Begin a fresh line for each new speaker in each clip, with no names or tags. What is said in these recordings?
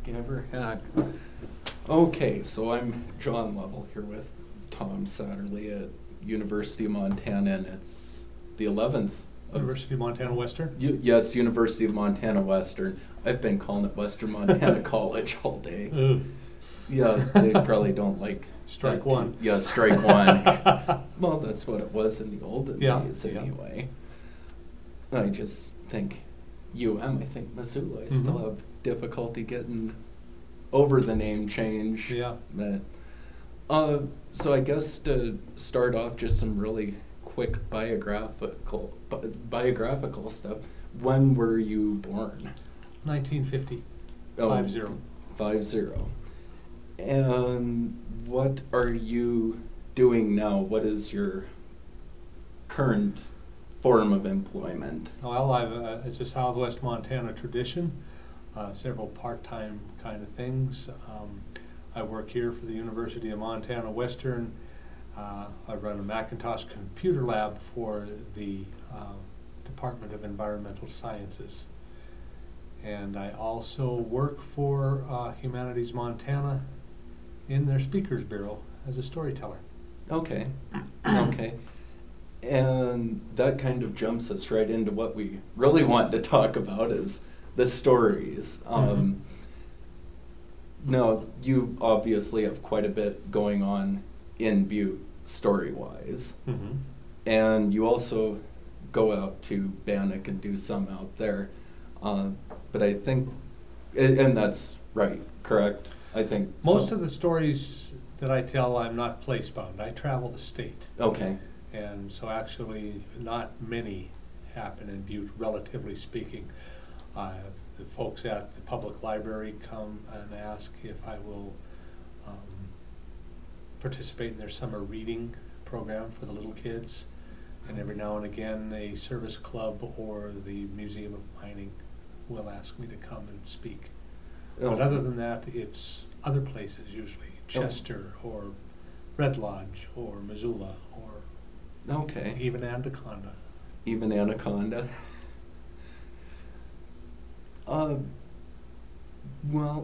Ever heck. Okay, so I'm John Lovell here with Tom Satterley at University of Montana, and it's the 11th.
University of Montana Western?
Yes, University of Montana Western. I've been calling it Western Montana College all day.
Ooh.
Yeah, they probably don't like
Strike
that
one.
Yeah, strike one. Well, that's what it was in the olden
Yeah,
days
yeah.
anyway. I just think I think Missoula, I still
Mhm.
have difficulty getting over the name change.
Yeah.
But, so I guess to start off, just some really quick biographical stuff. When were you born?
1950.
Oh,
50.
50. And what are you doing now? What is your current form of employment?
Well, it's a Southwest Montana tradition, several part-time kind of things. I work here for the University of Montana Western. I run a Macintosh computer lab for the Department of Environmental Sciences. And I also work for Humanities Montana in their Speakers Bureau as a storyteller.
Okay, okay. And that kind of jumps us right into what we really want to talk about is the stories. Now, you obviously have quite a bit going on in Butte story-wise.
Mm-hmm.
And you also go out to Bannock and do some out there. But I think, and that's right, correct? I think
Most of the stories that I tell, I'm not place-bound. I travel the state.
Okay.
And so actually, not many happen in Butte, relatively speaking. The folks at the public library come and ask if I will participate in their summer reading program for the little kids. And every now and again, a service club or the Museum of Mining will ask me to come and speak.
Oh.
But other than that, it's other places usually, Chester or Red Lodge or Missoula or
Okay.
even Anaconda.
Even Anaconda. Well,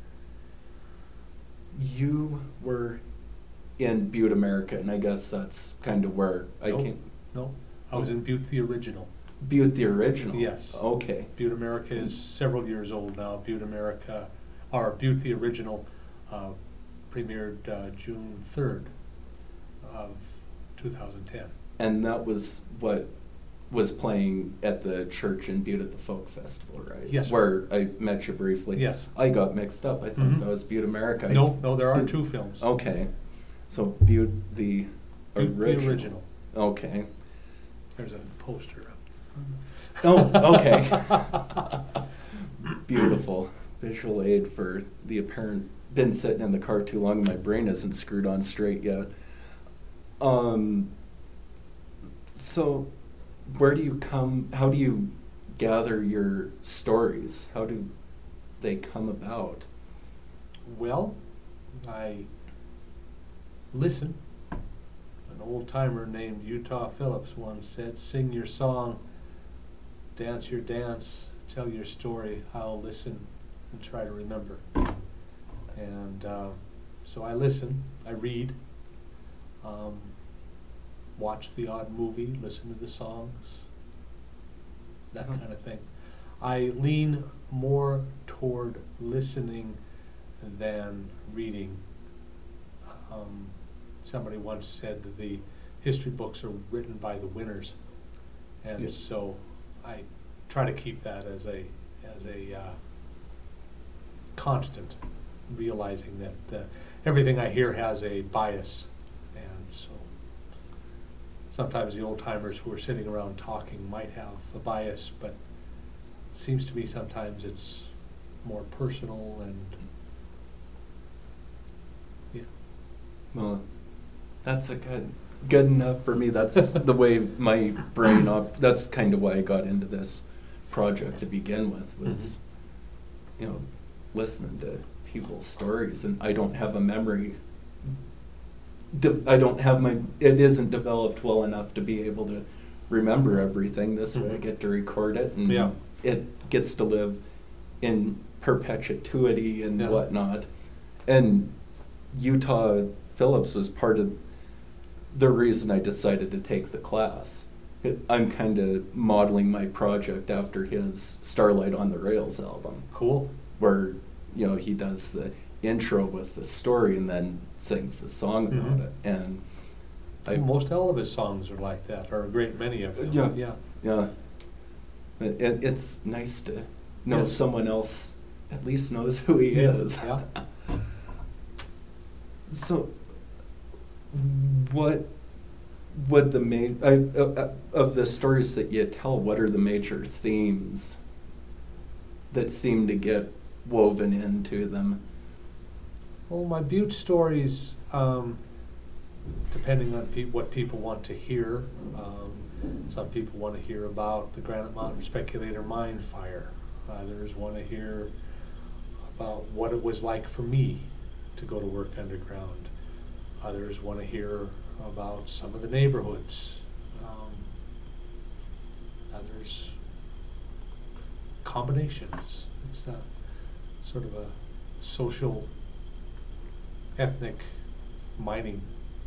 you were in Butte, America, and I guess that's kind of where I
Nope.
came.
No, I was in Butte the original.
Butte the original?
Yes.
Okay.
Butte America is several years old now. Butte America, or Butte the original, premiered June 3rd of 2010.
And that was what was playing at the church in Butte at the Folk Festival, right?
Yes, sir.
Where I met you briefly.
Yes.
I got mixed up. I thought
Mhm.
that was Butte America.
No, there are
Did-
two films.
Okay. So Butte the
Butte
original.
the original.
Okay.
There's a poster up.
Oh, okay. Beautiful visual aid for the apparent. Been sitting in the car too long. My brain isn't screwed on straight yet. So, where do you come? How do you gather your stories? How do they come about?
Well, I listen. An old timer named Utah Phillips once said, "Sing your song, dance your dance, tell your story. I'll listen and try to remember." And so I listen, I read, watch the odd movie, listen to the songs, that kind of thing. I lean more toward listening than reading. Somebody once said that the history books are written by the winners, and
Yes.
so I try to keep that as a constant, realizing that everything I hear has a bias, and so sometimes the old timers who are sitting around talking might have a bias, but it seems to me sometimes it's more personal and yeah.
Well, that's a good enough for me. That's the way my brain that's kind of why I got into this project to begin with, was listening to people's stories, and I don't have a memory. It isn't developed well enough to be able to remember everything. This way I get to record it, and
Yeah.
it gets to live in perpetuity and
Yeah.
whatnot. And Utah Phillips was part of the reason I decided to take the class. I'm kind of modeling my project after his Starlight on the Rails album,
Cool.
where, you know, he does the intro with the story and then sings the song about
Mhm.
it. And
Most all of his songs are like that, or a great many of them.
Yeah.
Yeah.
yeah, it's nice to know
Yes.
someone else at least knows who he
Yeah,
is.
yeah.
So, what would the main of the stories that you tell? What are the major themes that seem to get woven into them?
Well, my Butte stories, depending on what people want to hear, some people want to hear about the Granite Mountain Speculator Mine Fire. Others want to hear about what it was like for me to go to work underground. Others want to hear about some of the neighborhoods. Others, combinations. It's a sort of a social, ethnic mining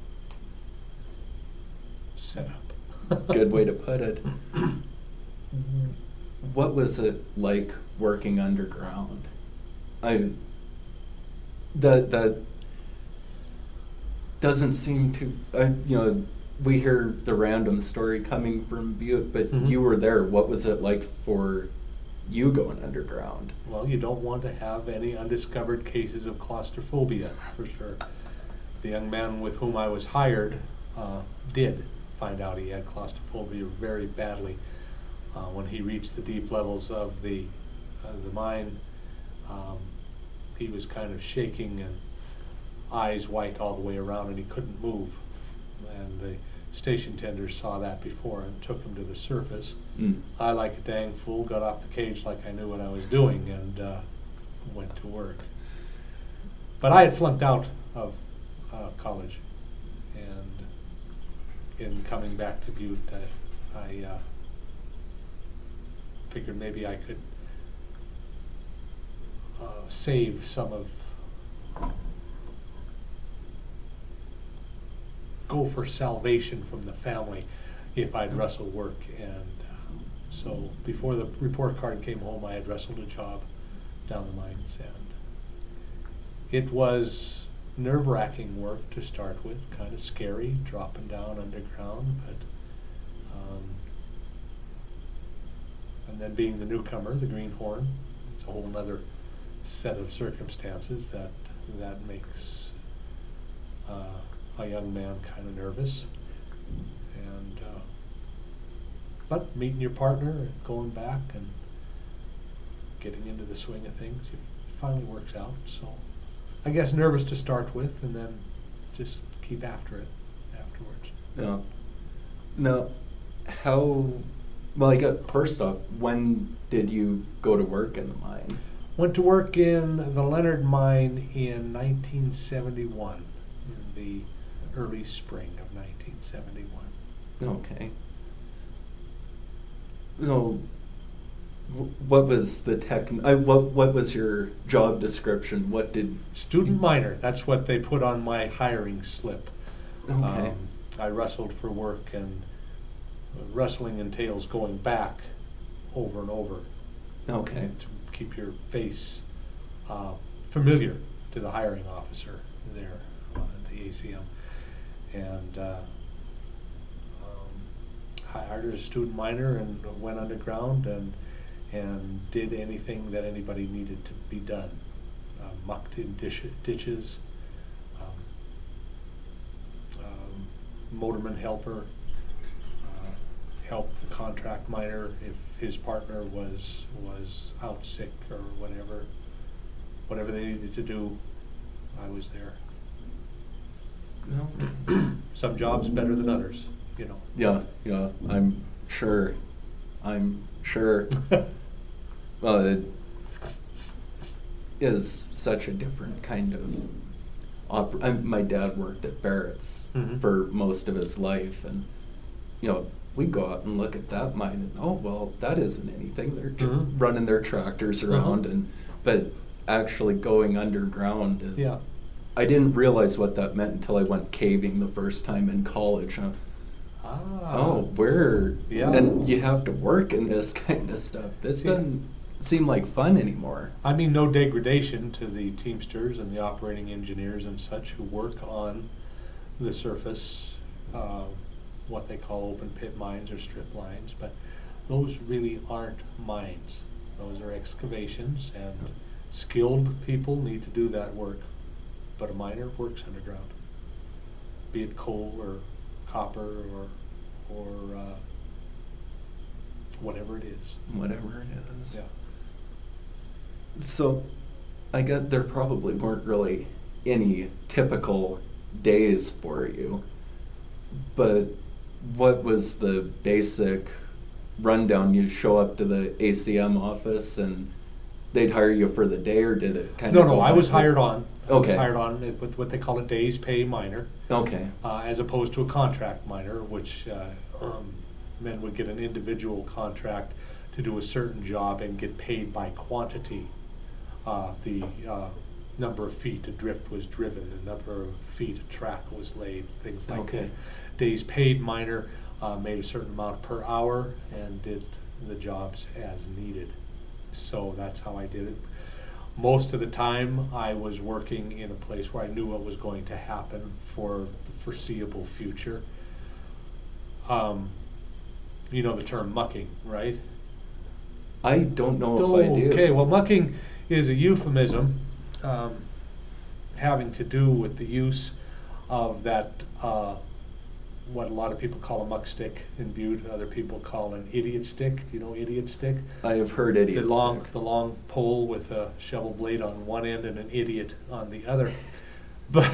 setup.
Good way to put it. What was it like working underground? That doesn't seem to, you know, we hear the random story coming from Butte, but
Mhm.
you were there. What was it like for you going underground?
Well, you don't want to have any undiscovered cases of claustrophobia, for sure. The young man with whom I was hired did find out he had claustrophobia very badly when he reached the deep levels of the mine. He was kind of shaking and eyes white all the way around, and he couldn't move. And the station tenders saw that before and took him to the surface.
Mm.
I, like a dang fool, got off the cage like I knew what I was doing and went to work. But I had flunked out of college, and in coming back to Butte, I figured maybe I could save some of, go for salvation from the family if I'd wrestle work. And so before the report card came home, I had wrestled a job down the mines, and it was nerve-wracking work to start with, kind of scary, dropping down underground, but and then being the newcomer, the greenhorn, it's a whole nother set of circumstances that makes a young man kind of nervous. And but meeting your partner and going back and getting into the swing of things, it finally works out. So I guess nervous to start with, and then just keep after it afterwards.
Yeah. Now, how? Well, I got first off, when did you go to work in the mine?
Went to work in the Leonard Mine in 1971, in the early spring of 1971.
Okay. So, what was the what was your job description? What did
Student miner, that's what they put on my hiring slip.
Okay.
I wrestled for work, and wrestling entails going back over and over
Okay.
to keep your face familiar to the hiring officer there at the ACM. And I hired as a student miner and went underground and did anything that anybody needed to be done. Mucked in ditches, motorman helper, helped the contract miner if his partner was out sick or whatever they needed to do, I was there.
No.
Some jobs better than others, you know.
Yeah, yeah. I'm sure. Well, it is such a different kind of. My dad worked at Barrett's
Mhm.
for most of his life, and you know, we go out and look at that mine, and oh well, that isn't anything. They're just
Mhm.
running their tractors around,
Mhm.
and but actually going underground is.
Yeah.
I didn't realize what that meant until I went caving the first time in college. Oh, where?
Yeah.
And you have to work in this kind of stuff. This doesn't seem like fun anymore.
I mean, no degradation to the Teamsters and the operating engineers and such who work on the surface, what they call open pit mines or strip lines, but those really aren't mines. Those are excavations, and skilled people need to do that work, but a miner works underground, be it coal or copper or whatever it is.
Whatever it is.
Yeah.
So, I guess there probably weren't really any typical days for you, but what was the basic rundown? You'd show up to the ACM office and they'd hire you for the day, or did it kind of?
No, I was hired on.
Okay.
I was hired on with what they call a day's pay miner.
Okay.
As opposed to a contract miner, which men would get an individual contract to do a certain job and get paid by quantity. The number of feet a drift was driven, the number of feet a track was laid, things like that. Day's paid miner made a certain amount per hour and did the jobs as needed. So that's how I did it. Most of the time I was working in a place where I knew what was going to happen for the foreseeable future. You know the term mucking, right?
I don't know if I do.
Okay, well, mucking is a euphemism having to do with the use of that, what a lot of people call a muck stick in Butte, other people call an idiot stick. Do you know idiot stick?
I have heard idiot stick.
The long pole with a shovel blade on one end and an idiot on the other. But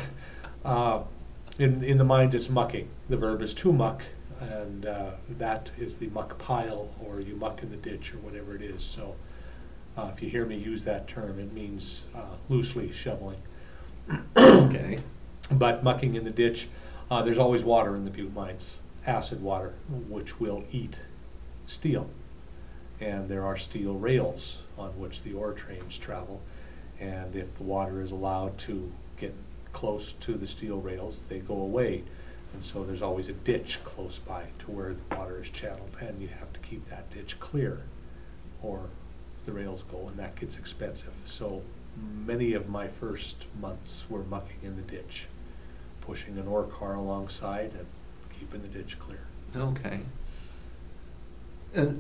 in the mines it's mucking. The verb is to muck, and that is the muck pile, or you muck in the ditch, or whatever it is. So if you hear me use that term, it means loosely shoveling.
Okay.
But mucking in the ditch, there's always water in the Butte mines, acid water, which will eat steel. And there are steel rails on which the ore trains travel. And if the water is allowed to get close to the steel rails, they go away. And so there's always a ditch close by to where the water is channeled, and you have to keep that ditch clear, or the rails go, and that gets expensive. So many of my first months were mucking in the ditch, pushing an ore car alongside and keeping the ditch clear.
Okay. And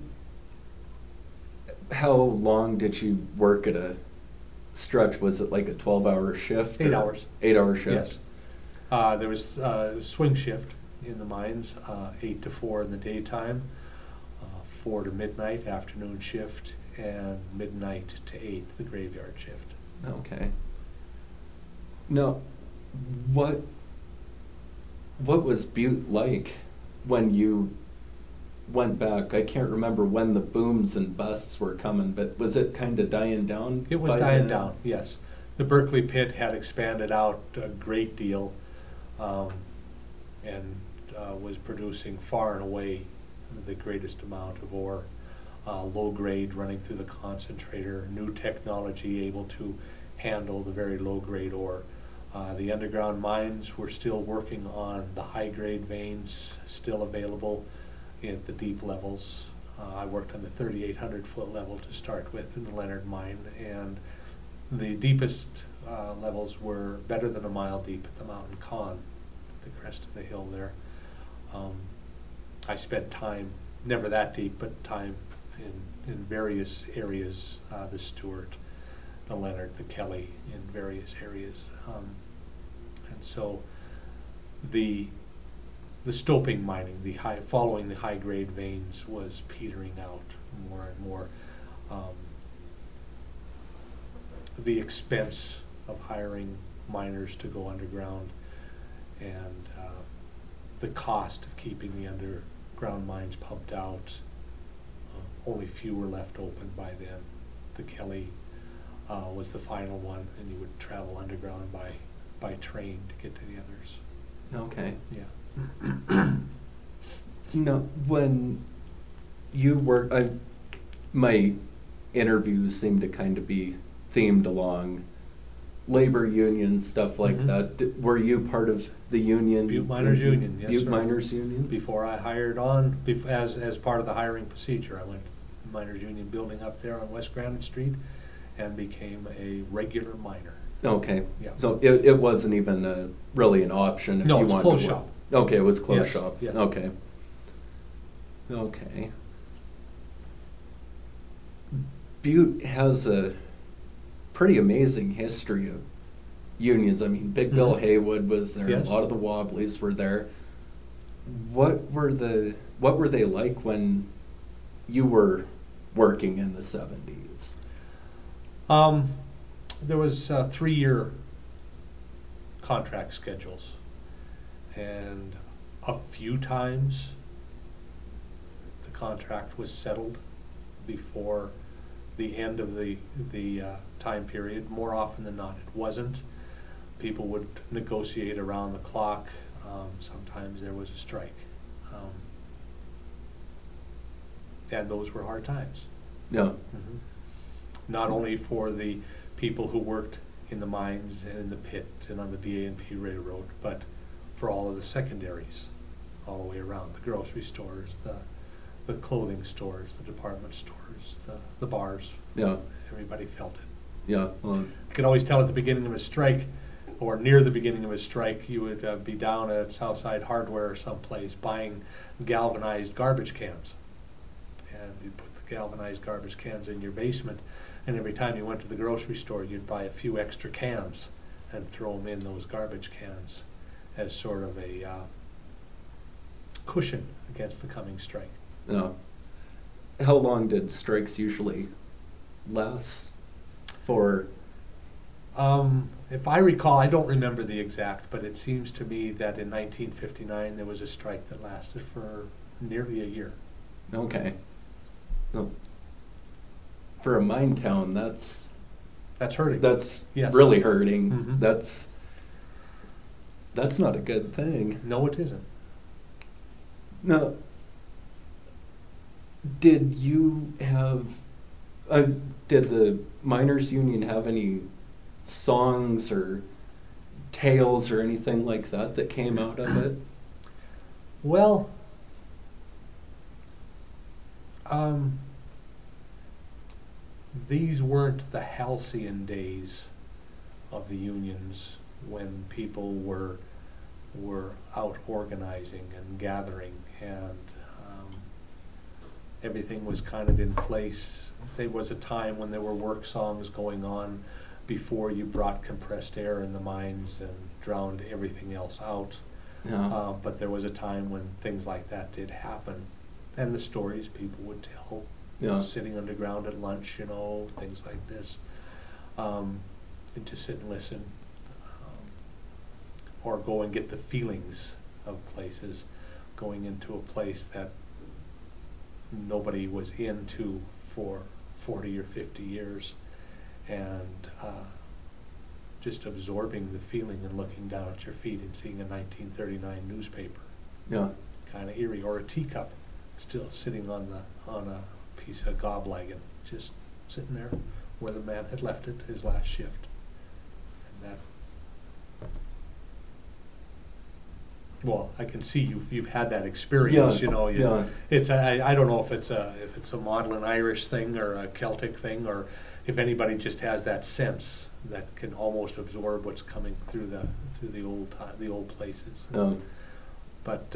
how long did you work at a stretch? Was it like a 12-hour shift?
8 hours.
8-hour shift?
Yes. There was swing shift in the mines, 8 to 4 in the daytime, 4 to midnight afternoon shift, and midnight to 8 the graveyard shift.
Okay. Now, what was Butte like when you went back? I can't remember when the booms and busts were coming, but was it kind of dying down?
It was dying down, yes. The Berkeley pit had expanded out a great deal, and was producing far and away the greatest amount of ore. Low grade running through the concentrator, new technology able to handle the very low grade ore. The underground mines were still working on the high grade veins, still available at the deep levels. I worked on the 3,800 foot level to start with in the Leonard mine, and the deepest levels were better than a mile deep at the Mountain Con, at the crest of the hill there. I spent time, never that deep, but time in various areas, the Stewart, the Leonard, the Kelly, in various areas. And so the stoping mining, following the high grade veins, was petering out more and more. The expense of hiring miners to go underground, and the cost of keeping the underground mines pumped out. Only few were left open by then. The Kelly was the final one, and you would travel underground by train to get to the others.
Okay.
Yeah.
No, when you work, my interviews seem to kind of be themed along labor unions, stuff like
Mhm.
that. Were you part of the union?
Butte Miners Union, yes,
Butte
sir.
Miners Union?
Before I hired on, as part of the hiring procedure, I went to the Miners Union building up there on West Granite Street and became a regular miner.
Okay.
Yeah.
So it wasn't even really an option if
No,
you
it's
wanted
closed
to work.
shop.
Okay, it was closed
Yes,
shop.
yes.
Okay. Okay. Butte has a pretty amazing history of unions. I mean, Big Bill
Mhm.
Haywood was there.
Yes.
A lot of the Wobblies were there. What were they like when you were working in the 70s?
There was 3-year contract schedules, and a few times the contract was settled before the end of the time period. More often than not, it wasn't. People would negotiate around the clock. Sometimes there was a strike, and those were hard times.
Yeah.
Mhm. Not only for the people who worked in the mines and in the pit and on the BA&P Railroad, but for all of the secondaries all the way around, the grocery stores, the clothing stores, the department stores, the bars.
Yeah.
Everybody felt it.
Yeah. Well,
You could always tell at the beginning of a strike, or near the beginning of a strike, you would be down at Southside Hardware or someplace buying galvanized garbage cans. And you'd put the galvanized garbage cans in your basement, and every time you went to the grocery store, you'd buy a few extra cans and throw them in those garbage cans as sort of a cushion against the coming strike.
yeah. How long did strikes usually last for?
If I recall, I don't remember the exact, but it seems to me that in 1959 there was a strike that lasted for nearly a year.
Okay. No. For a mine town, that's
That's hurting. Yes.
really hurting.
Mhm.
That's not a good thing.
No, it isn't.
No. Did you have? Did the miners' union have any songs or tales or anything like that came out of it?
Well, these weren't the halcyon days of the unions when people were out organizing and gathering, and everything was kind of in place. There was a time when there were work songs going on before you brought compressed air in the mines and drowned everything else out.
No.
But there was a time when things like that did happen, and the stories people would tell,
Yeah.
sitting underground at lunch, things like this, and to sit and listen, or go and get the feelings of places, going into a place that nobody was into for 40 or 50 years, and just absorbing the feeling and looking down at your feet and seeing a 1939 newspaper,
Yeah.
kind of eerie, or a teacup still sitting on a piece of goblagon, just sitting there where the man had left it his last shift. And that, well, I can see you've had that experience.
Yeah,
You,
yeah.
It's I don't know if it's a maudlin Irish thing or a Celtic thing, or if anybody just has that sense that can almost absorb what's coming through the old places. But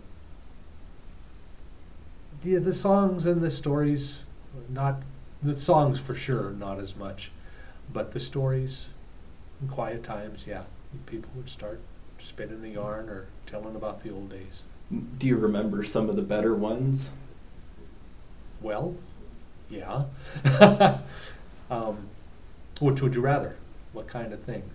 the songs and the stories, not the songs for sure, not as much, but the stories, in quiet times, yeah, people would start spinning the yarn or telling about the old days.
Do you remember some of the better ones?
Well, yeah. Which would you rather? What kind of things?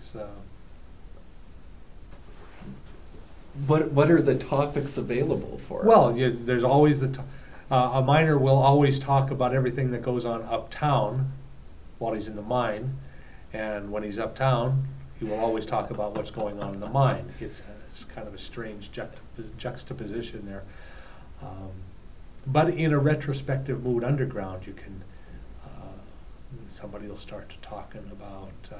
What are the topics available for
Well,
us?
there's always a miner will always talk about everything that goes on uptown while he's in the mine, and when he's uptown, he will always talk about what's going on in the mine. It's kind of a strange juxtaposition there. But in a retrospective mood underground, you can somebody will start to talking about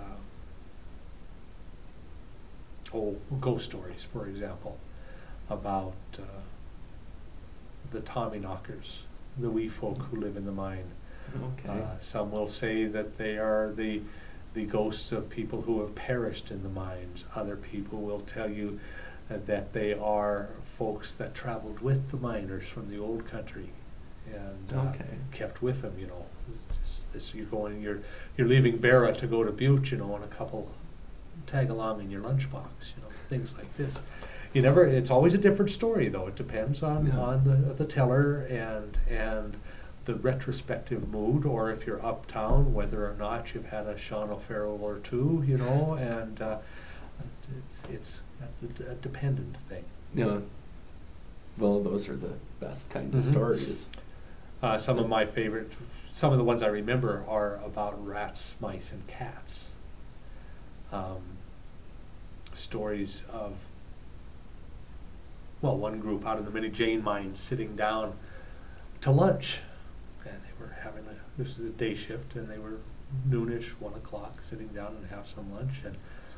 ghost stories, for example, about the Tommyknockers, the wee folk who live in the mine.
Okay.
Some will say that they are the ghosts of people who have perished in the mines. Other people will tell you that they are folks that traveled with the miners from the old country and kept with them. You know, you're leaving Barra to go to Butte, you know, and a couple tag along in your lunchbox, you know, things like this. It's always a different story, though. It depends on the teller and the retrospective mood, or if you're uptown, whether or not you've had a Sean O'Farrell or two, you know, and it's a dependent thing.
Yeah. Well, those are the best kind of stories.
Some of my favorite, some of the ones I remember are about rats, mice, and cats. Stories of, well, one group out in the Minnie Jane mine sitting down to lunch, and they were having this was a day shift, and they were noonish, 1 o'clock, sitting down and have some lunch, and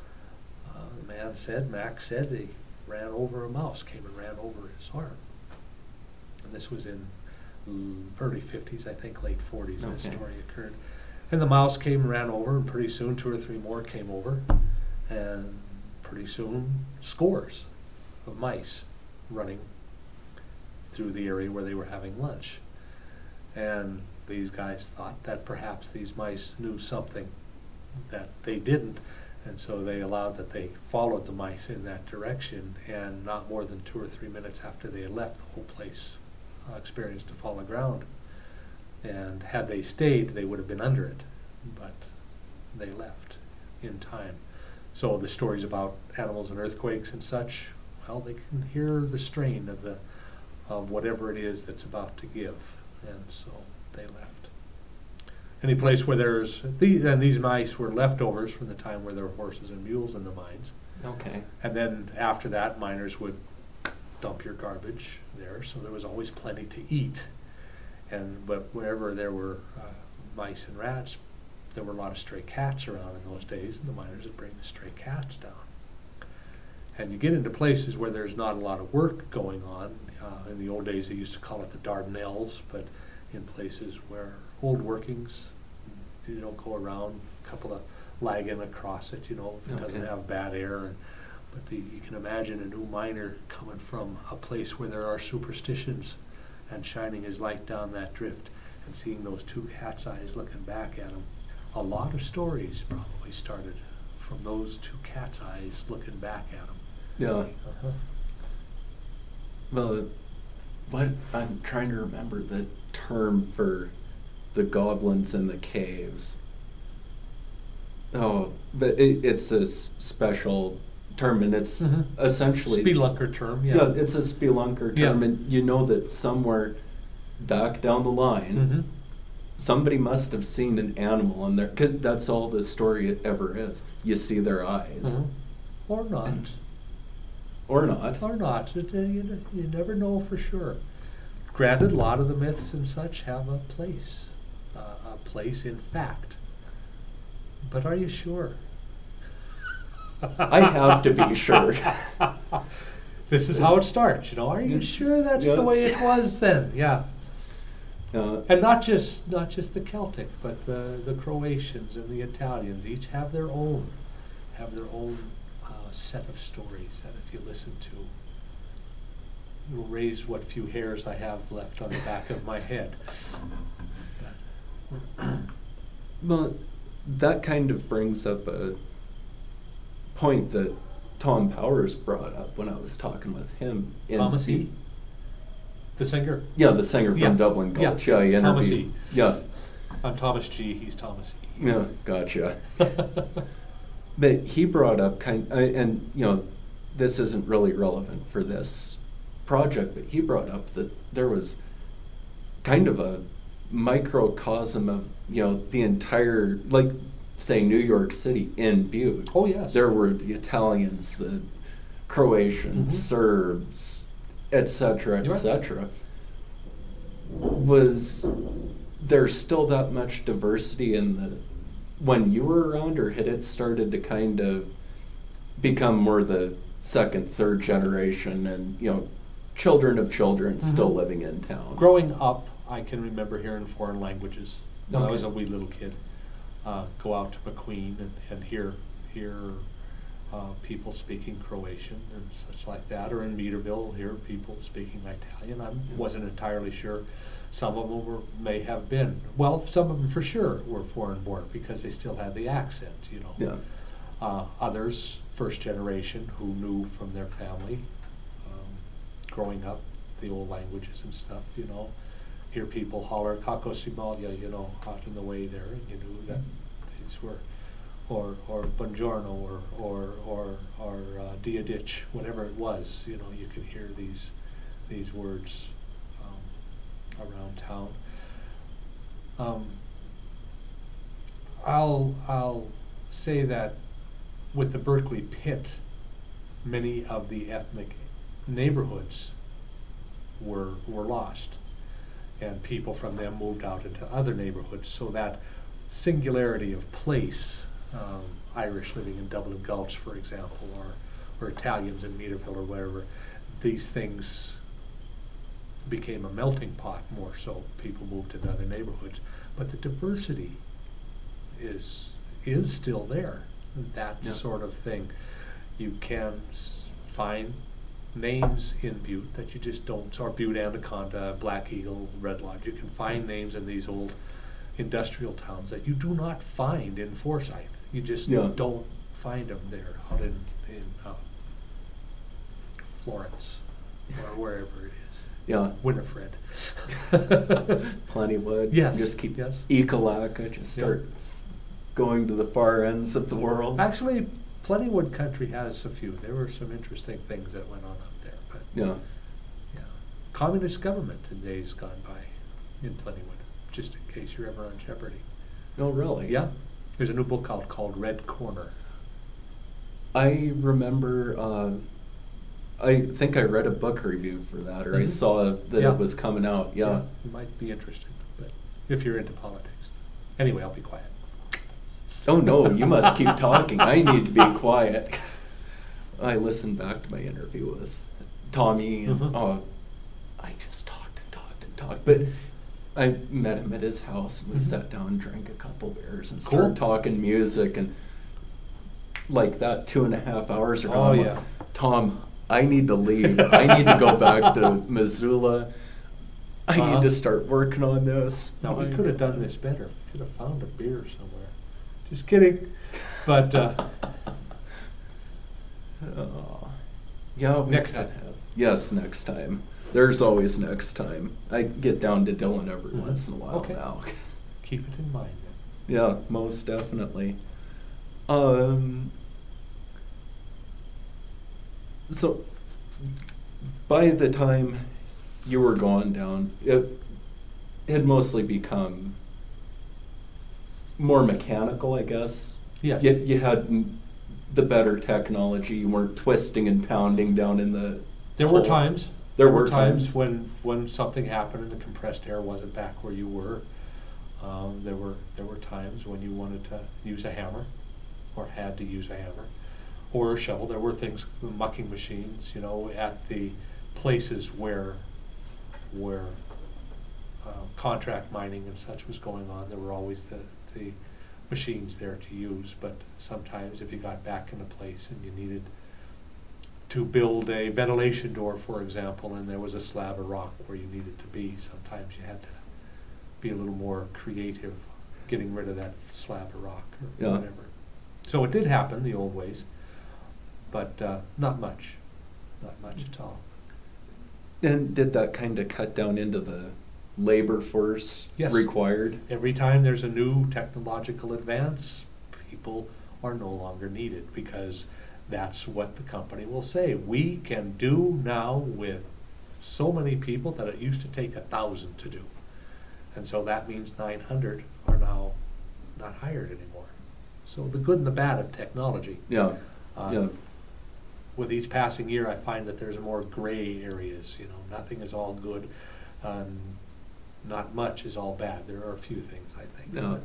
Max said he ran over a mouse, came and ran over his arm. And this was in early 50s, I think, late 40s, this story occurred. And the mouse came and ran over, and pretty soon 2 or 3 more came over, and pretty soon scores of mice running through the area where they were having lunch. And these guys thought that perhaps these mice knew something that they didn't, and so they followed the mice in that direction, and not more than 2 or 3 minutes after they had left, the whole place experienced a fall of ground. And had they stayed, they would have been under it, but they left in time. So the stories about animals and earthquakes and such, well, they can hear the strain of whatever it is that's about to give, and so they left. Any place where these mice were leftovers from the time where there were horses and mules in the mines.
Okay.
And then after that, miners would dump your garbage there, so there was always plenty to eat. But wherever there were mice and rats, there were a lot of stray cats around in those days, and the miners would bring the stray cats down. And you get into places where there's not a lot of work going on. In the old days, they used to call it the Dardanelles, but in places where old workings, you don't go around, a couple of lagging across it, you know, if it doesn't have bad air. But you can imagine a new miner coming from a place where there are superstitions and shining his light down that drift and seeing those 2 cat's eyes looking back at him. A lot of stories probably started from those 2 cat's eyes looking back at him.
Yeah. Well, what I'm trying to remember the term for the goblins in the caves. Oh, but it's this special term, and it's essentially
spelunker term. Yeah,
it's a spelunker term, and you know that somewhere back down the line, somebody must have seen an animal in there, because that's all the story ever is. You see their eyes,
or not,
or not.
You never know for sure. Granted, a lot of the myths and such have a place in fact. But are you sure?
I have to be sure.
This is how it starts, you know. Are you sure that's the way it was then? Yeah. And not just the Celtic, but the Croatians and the Italians each have their own set of stories that if you listen to, it will raise what few hairs I have left on the back of my head.
Well, that kind of brings up a point that Tom Powers brought up when I was talking with him.
Thomas E? The singer?
Yeah, the singer from Dublin Gulch. Yeah, I
Thomas
interviewed.
E.
Yeah.
I'm Thomas G, he's Thomas E.
Yeah, gotcha. But he brought up and you know, this isn't really relevant for this project, but he brought up that there was kind of a microcosm of, you know, the entire, like, say, New York City in Butte.
Oh, yes.
There were the Italians, the Croatians, Serbs, etc., etc. Was there's still that much diversity in the when you were around, or had it started to kind of become more the second, third generation, and children of children still
Mhm.
living in town?
Growing up, I can remember hearing foreign languages when I
Okay.
was a wee little kid. Go out to McQueen and hear people speaking Croatian and such like that, or in Meterville, hear people speaking Italian. I wasn't entirely sure. Some of them may have been. Well, some of them for sure were foreign born because they still had the accent,
Yeah.
Others, first generation, who knew from their family, growing up, the old languages and stuff, hear people holler "Kako Simalia," out in the way there, and you knew that these were, or Buongiorno, or Dia Ditch, whatever it was, you could hear these words around town. I'll say that with the Berkeley Pit, many of the ethnic neighborhoods were lost, and people from them moved out into other neighborhoods, so that singularity of place, Irish living in Dublin Gulch, for example, or Italians in Meterville or wherever, these things became a melting pot more so. People moved into other neighborhoods, but the diversity is still there. That
Yeah.
sort of thing. You can find names in Butte that you just don't, or Butte, Anaconda, Black Eagle, Red Lodge. You can find names in these old industrial towns that you do not find in Forsyth. You just don't find them there out in Florence or wherever it is.
Yeah.
Winifred.
Plentywood.
Yes.
Just keep
Yes.
Ekalaka, just start going to the far ends of the world.
Actually, Plentywood country has a few. There were some interesting things that went on up there. But
Yeah.
yeah, communist government in days gone by in Plentywood. Just in case you're ever on Jeopardy.
No, really?
Yeah, there's a new book called Red Corner.
I remember, I think I read a book review for that, or I
Mhm.
saw that
Yeah.
it was coming out. Yeah.
You might be interested, but if you're into politics. Anyway, I'll be quiet.
Oh no, you must keep talking. I need to be quiet. I listened back to my interview with Tommy, and
Mhm.
I just talked and talked and talked. But I met him at his house, and we
Mhm.
sat down, drank a couple beers, and
Cool.
started talking music. And like that 2.5 hours are
Oh,
gone.
yeah.
Tom, I need to leave. I need to go back to Missoula. I
Uh-huh.
need to start working on this.
Now, we could have done this better. We could have found a beer somewhere. Just kidding. But
Yeah, we
Next
could
time.
have. Yes, next time. There's always next time. I get down to Dillon every
Mhm.
once in a while
Okay.
now.
keep it in mind then.
Yeah, most definitely. So, by the time you were gone down, it had mostly become more mechanical, I guess.
Yes.
You had the better technology. You weren't twisting and pounding down in the
There were
coal.
times.
There were times.
when something happened and the compressed air wasn't back where you were. There were times when you wanted to use a hammer, or had to use a hammer, or a shovel. There were things, mucking machines, at the places where contract mining and such was going on. There were always the machines there to use. But sometimes if you got back in a place and you needed to build a ventilation door, for example, and there was a slab of rock where you needed to be, sometimes you had to be a little more creative getting rid of that slab of rock or
Yeah.
whatever. So it did happen the old ways, but not much at all.
And did that kind of cut down into the labor force
Yes.
required?
Every time there's a new technological advance, people are no longer needed, because that's what the company will say. We can do now with so many people that it used to take 1,000 to do. And so that means 900 are now not hired anymore. So the good and the bad of technology.
Yeah. Yeah.
With each passing year, I find that there's more gray areas. Nothing is all good. not much is all bad. There are a few things, I think.
No.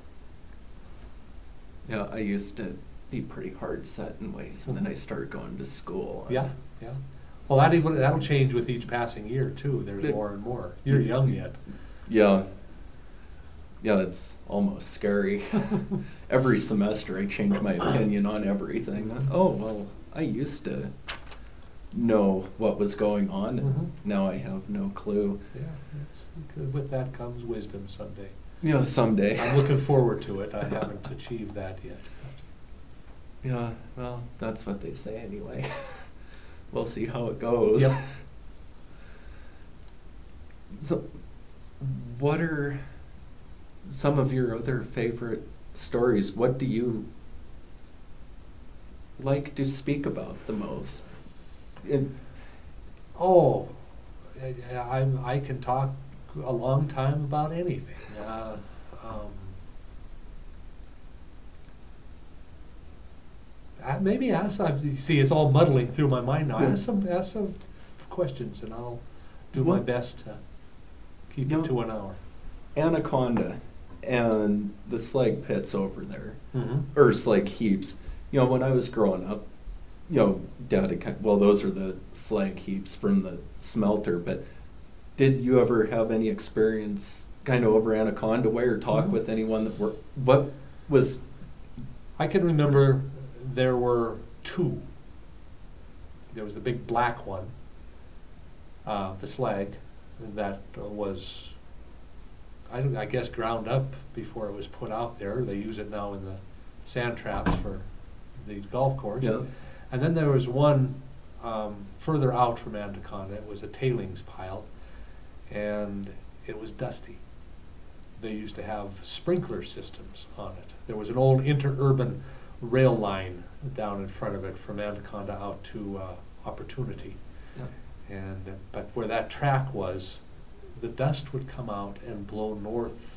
Yeah, I used to be pretty hard set in ways, and then I started going to school.
Yeah, yeah. Well, that'll change with each passing year too. There's more and more. You're young yet.
Yeah. Yeah, it's almost scary. Every semester I change my opinion on everything. Oh, well, I used to know what was going on, and
Mhm.
now I have no clue.
Yeah, it's good. With that comes wisdom someday.
You know, someday.
I'm looking forward to it. I haven't achieved that yet.
Yeah, well, that's what they say anyway. We'll see how it goes.
Yep.
So, what are some of your other favorite stories? What do you like to speak about the most?
Oh, I can talk a long time about anything. Maybe see, it's all muddling through my mind now.
Yeah.
Ask some questions, and I'll do my
What-
best to keep
You
it
know-
to an hour.
Anaconda and the slag pits over there,
Mm-hmm.
or slag heaps. You know, when I was growing up, you know, Dad had well, those are the slag heaps from the smelter, but did you ever have any experience kind of over Anaconda Way or talk
Mhm.
with anyone that were, what was,
I can remember there were two. There was the big black one, the slag, that was, I guess, ground up before it was put out there. They use it now in the sand traps for the golf course.
yeah,
And then there was one further out from Anaconda. It was a tailings pile, and it was dusty. They used to have sprinkler systems on it. There was an old interurban rail line down in front of it from Anaconda out to Opportunity.
yeah.
But where that track was, the dust would come out and blow north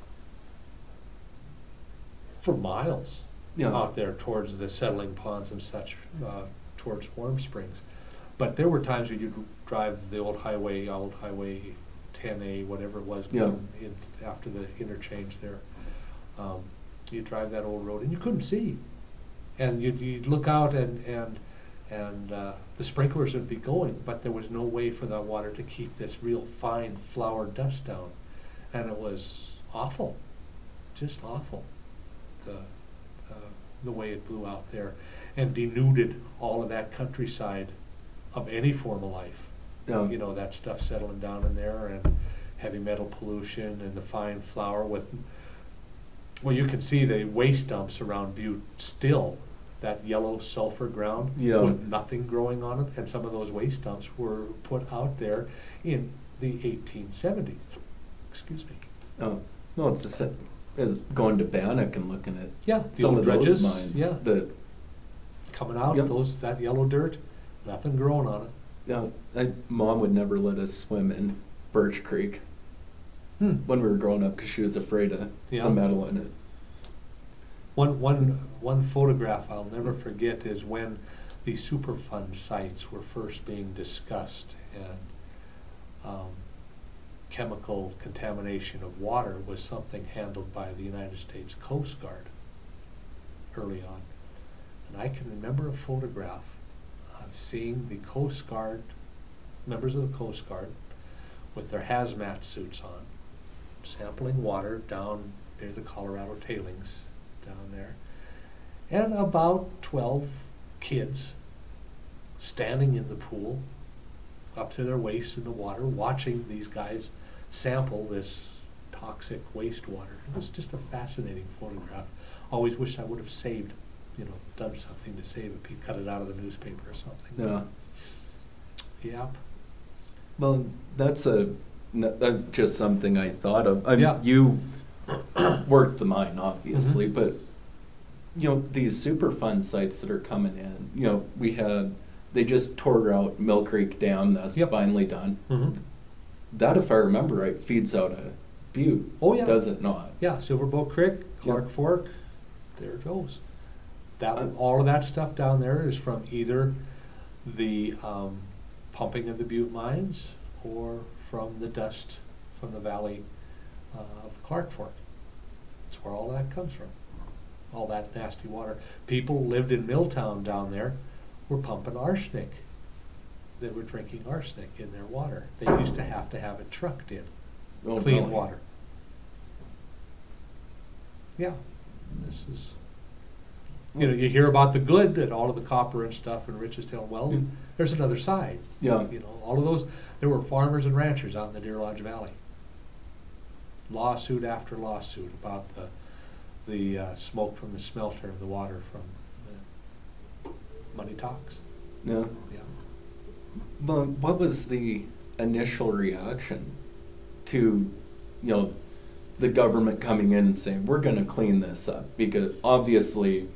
for miles
Yeah.
out there towards the settling ponds and such, towards Warm Springs. But there were times when you'd drive the old highway 10A, whatever it was,
Yeah.
after the interchange there. You'd drive that old road and you couldn't see. And you'd look out and the sprinklers would be going, but there was no way for that water to keep this real fine flour dust down. And it was awful, just awful, the way it blew out there, and denuded all of that countryside of any form of life.
Yeah.
You know, that stuff settling down in there, and heavy metal pollution, and the fine flour with, well, you can see the waste dumps around Butte still, that yellow sulfur ground
Yeah.
with nothing growing on it, and some of those waste dumps were put out there in the 1870s. Excuse me.
Oh, no, it's just is going to Bannock and looking at
Yeah, the
some
old
of
dredges,
those mines.
yeah.
That,
Coming out,
Yep.
that yellow dirt, nothing growing on it.
yeah, Mom would never let us swim in Birch Creek when we were growing up because she was afraid of
Yeah.
the metal in it.
One photograph I'll never forget is when the Superfund sites were first being discussed, and chemical contamination of water was something handled by the United States Coast Guard early on. And I can remember a photograph of seeing the Coast Guard, members of the Coast Guard, with their hazmat suits on, sampling water down near the Colorado tailings down there, and about 12 kids standing in the pool up to their waists in the water, watching these guys sample this toxic wastewater. It was just a fascinating photograph. Always wished I would have saved, done something to save it, cut it out of the newspaper or something.
Yeah.
Yep.
Well, that's just something I thought of.
Yeah.
You worked the mine, obviously,
Mhm.
but these Superfund sites that are coming in. They just tore out Mill Creek Dam. That's
Yep.
finally done.
Mm-hmm.
That, if I remember right, feeds out a Butte.
Oh, yeah.
Does it not?
Yeah, Silverboat Creek, Clark
Yeah.
Fork, there it goes. All of that stuff down there is from either the pumping of the Butte mines or from the dust from the valley of Clark Fork. That's where all that comes from, all that nasty water. People who lived in Milltown down there were pumping arsenic. They were drinking arsenic in their water. They used to have it trucked in,
Oh,
clean
really?
water. Yeah, this is, you know, you hear about the good and all of the copper and stuff in Richesdale. Well,
Yeah.
there's another side.
Yeah.
You know, all of those, there were farmers and ranchers out in the Deer Lodge Valley. Lawsuit after lawsuit about the smoke from the smelter and the water from Money Talks.
Yeah.
Yeah.
But what was the initial reaction to, you know, the government coming in and saying, we're going to clean this up? Because obviously,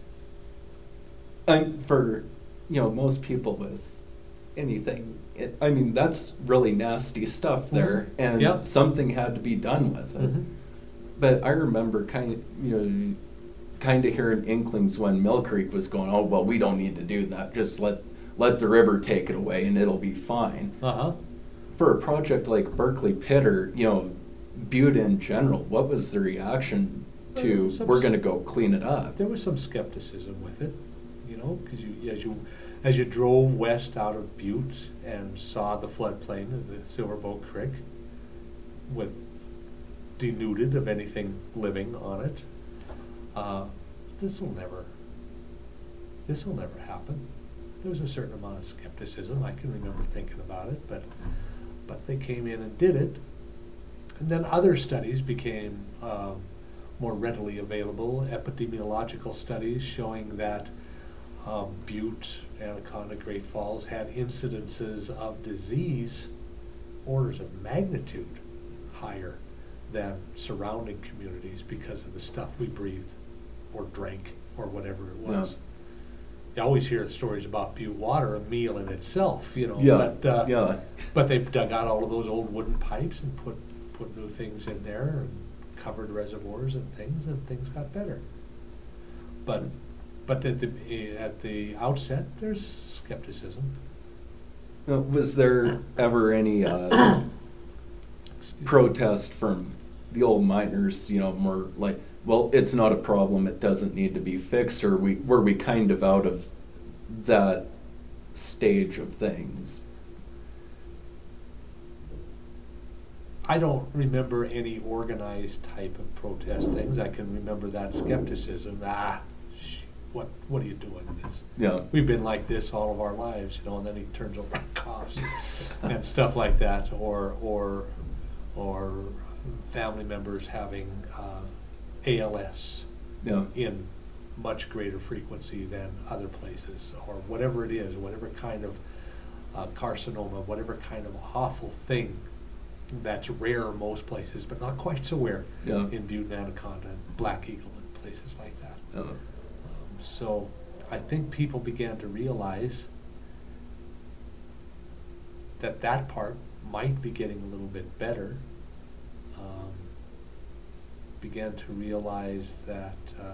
for, you know, most people with anything, I mean, that's really nasty stuff there, and
Yeah.
something had to be done with it.
Mhm.
But I remember kind of hearing inklings when Mill Creek was going, oh, well, we don't need to do that. Just let the river take it away and it'll be fine.
Uh-huh.
For a project like Berkeley Pit, or, you know, Butte in general, what was the reaction to, we're going to go clean it up?
There was some skepticism with it, you know, because as you drove west out of Butte and saw the floodplain of the Silverboat Creek, with denuded of anything living on it, this'll never happen. There was a certain amount of skepticism. I can remember thinking about it, but they came in and did it. And then other studies became more readily available, epidemiological studies showing that Butte, Anaconda, Great Falls had incidences of disease orders of magnitude higher than surrounding communities because of the stuff we breathed or drank or whatever it was.
Yeah.
You always hear stories about Butte water, a meal in itself, you know.
Yeah,
But,
yeah.
but they dug out all of those old wooden pipes and put new things in there and covered reservoirs and things got better. But at the outset, there's skepticism.
Now, was there ever any protest from the old miners, you know, more like, well, it's not a problem, it doesn't need to be fixed, or were we kind of out of that stage of things?
I don't remember any organized type of protest things. I can remember that skepticism. What are you doing this?
Yeah.
We've been like this all of our lives, you know. And then he turns over and coughs and stuff like that, or family members having ALS
Yeah.
in much greater frequency than other places, or whatever it is, whatever kind of carcinoma, whatever kind of awful thing that's rare in most places, but not quite so rare
Yeah.
in Butte and Anaconda and Black Eagle and places like that.
Yeah.
So I think people began to realize that part might be getting a little bit better. Began to realize that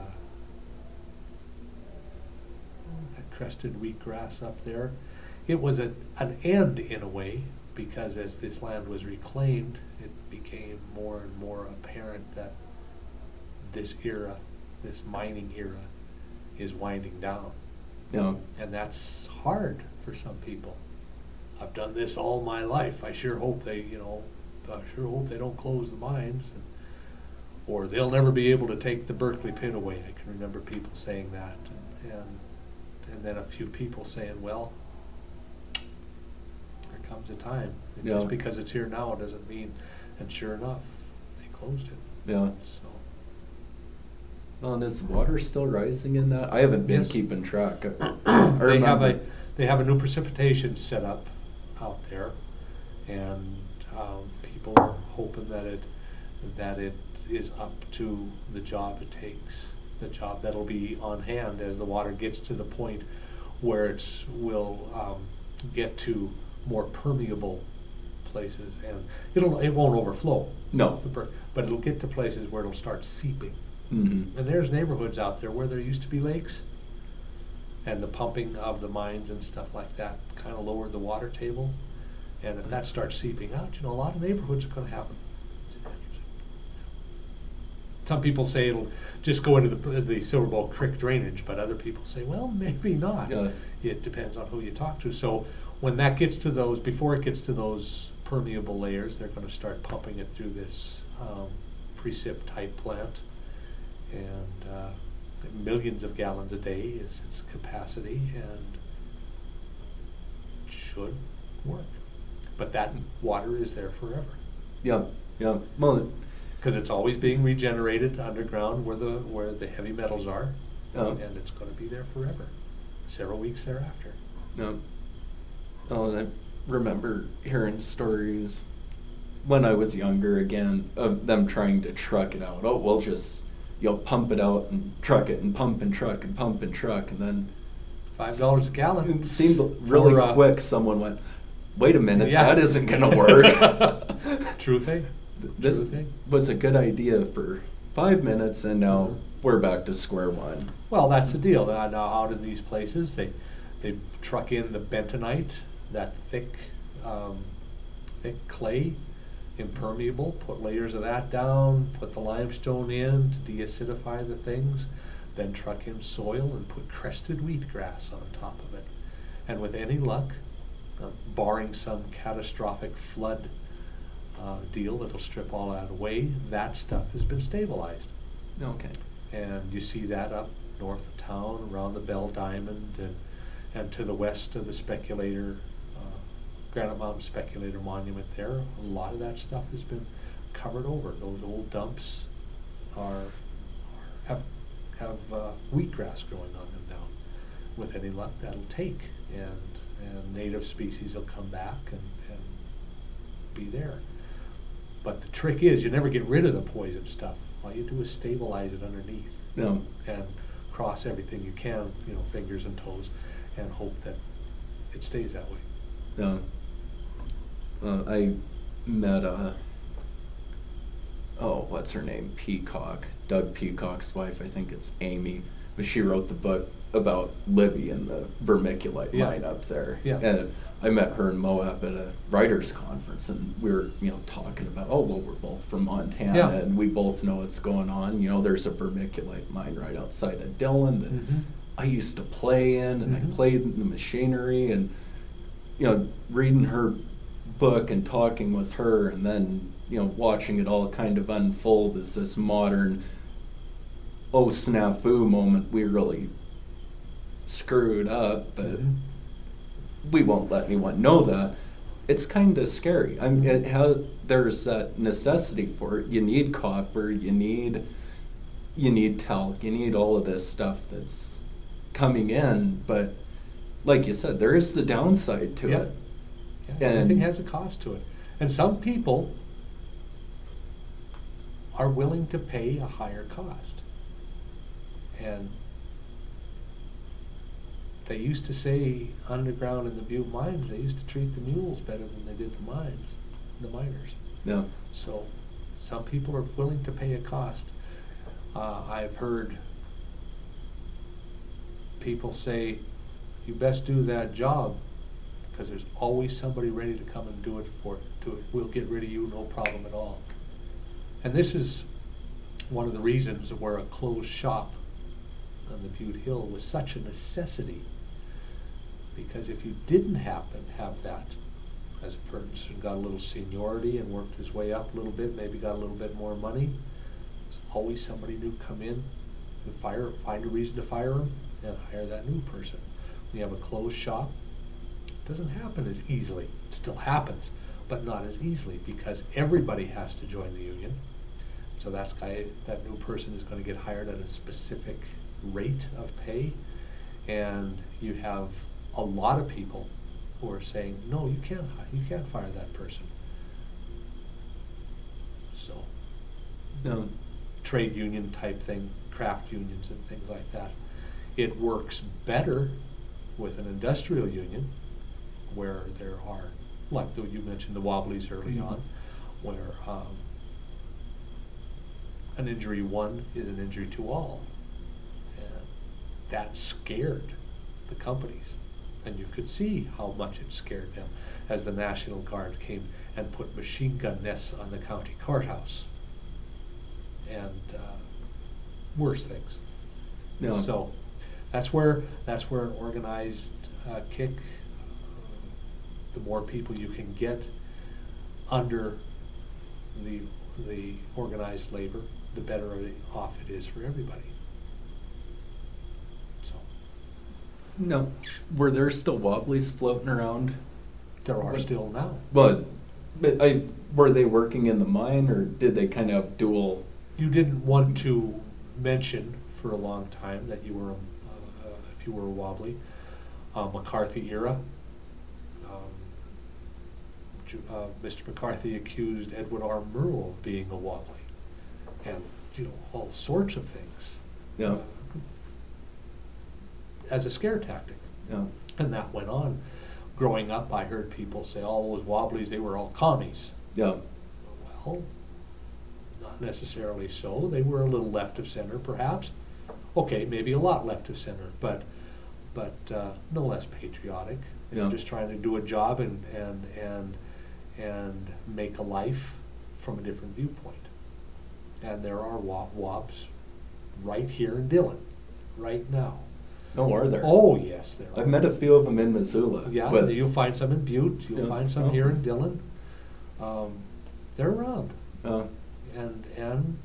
that crested wheatgrass up there, it was an end in a way, because as this land was reclaimed, it became more and more apparent that this mining era is winding down.
Yeah.
And that's hard for some people. I've done this all my life. I sure hope they don't close the mines, or they'll never be able to take the Berkeley Pit away. I can remember people saying that, and then a few people saying, well, there comes a time. And
Yeah.
just because it's here now doesn't mean, and sure enough, they closed it.
Yeah.
So
Well, and is the water still rising in that? I haven't been
Yes.
keeping track.
They have a new precipitation set up out there, and people are hoping that it is up to the job it takes, the job that'll be on hand as the water gets to the point where it will get to more permeable places, and it won't overflow.
No.
But it'll get to places where it'll start seeping.
Mm-hmm.
And there's neighborhoods out there where there used to be lakes, and the pumping of the mines and stuff like that kind of lowered the water table. And if that starts seeping out, a lot of neighborhoods are going to have some people say it'll just go into the Silver Bow Creek drainage, but other people say, well, maybe not.
Yeah.
It depends on who you talk to. So when that gets to those, before it gets to those permeable layers, they're going to start pumping it through this precip type plant, and millions of gallons a day is its capacity, and should work. But that water is there forever.
Yeah, yeah. Well,
because it's always being regenerated underground where the heavy metals are, and it's going to be there forever, several weeks thereafter.
no. Oh, and I remember hearing stories when I was younger again of them trying to truck it out. Oh, we'll just pump it out and truck it and pump and truck and pump and truck, and then
$5 a gallon.
it seemed really quick. Someone went, "Wait a minute, that isn't going to work."
True thing.
This was a good idea for 5 minutes, and now we're back to square one.
Well, that's the deal. Now out in these places, they truck in the bentonite, that thick clay, impermeable, put layers of that down, put the limestone in to deacidify the things, then truck in soil and put crested wheatgrass on top of it. And with any luck, barring some catastrophic flood deal that'll strip all that away, that stuff has been stabilized.
Okay.
And you see that up north of town, around the Bell Diamond, and to the west of the Speculator, Granite Mountain Speculator Monument there. A lot of that stuff has been covered over. Those old dumps have wheatgrass growing on them now. With any luck, that'll take, and native species will come back and be there. But the trick is, you never get rid of the poison stuff. All you do is stabilize it underneath, and cross everything you can, fingers and toes, and hope that it stays that way.
I met what's her name? Peacock. Doug Peacock's wife, I think it's Amy, but she wrote the book about Libby and the vermiculite mine up there.
Yeah.
And I met her in Moab at a writers conference, and we were, talking about, we're both from Montana, and we both know what's going on. There's a vermiculite mine right outside of Dillon that I used to play in, and I played in the machinery, and reading her book and talking with her, and then watching it all kind of unfold as this modern snafu moment. We really screwed up, but we won't let anyone know that. It's kind of scary. I mean, there's that necessity for it. You need copper, you need talc, you need all of this stuff that's coming in, but like you said, there is the downside to it.
Yeah, everything has a cost to it. And some people are willing to pay a higher cost. And they used to say underground in the Butte mines, they used to treat the mules better than they did the miners.
Yeah.
So some people are willing to pay a cost. I've heard people say, you best do that job, because there's always somebody ready to come and do it. We'll get rid of you, no problem at all. And this is one of the reasons where a closed shop on the Butte Hill was such a necessity. Because if you didn't have that, as a person got a little seniority and worked his way up a little bit, maybe got a little bit more money, there's always somebody new come in, find a reason to fire him, and hire that new person. When you have a closed shop, it doesn't happen as easily. It still happens, but not as easily, because everybody has to join the union. So that new person is going to get hired at a specific rate of pay, and you have a lot of people who are saying, no, you can't fire that person. So, trade union type thing, craft unions and things like that. It works better with an industrial union, where there are, like you mentioned, the Wobblies early on, where an injury one is an injury to all. And that scared the companies. And you could see how much it scared them as the National Guard came and put machine gun nests on the county courthouse. worse things.
Yeah.
So that's where an organized kick, the more people you can get under the organized labor, the better off it is for everybody. So
No, were there still wobblies floating around?
there are still now.
But were they working in the mine, or did they kind of have dual?
You didn't want to mention for a long time that you were, if you were a wobbly, McCarthy era. Mr. McCarthy accused Edward R. Murrow of being a wobbly, and all sorts of things.
Yeah.
As a scare tactic,
Yeah.
and that went on. Growing up, I heard people say all those wobblies, they were all commies.
Yeah.
Well, not necessarily so. They were a little left of center, perhaps. Okay, maybe a lot left of center, but no less patriotic. They were
Yeah.
just trying to do a job and make a life from a different viewpoint. And there are wobs right here in Dillon, right now.
No, are there?
Oh yes, there are.
I've met a few of them in Missoula.
Yeah,
but-
you'll find some in Butte. You'll
Yeah.
find some
Oh.
here in Dillon. They're around. And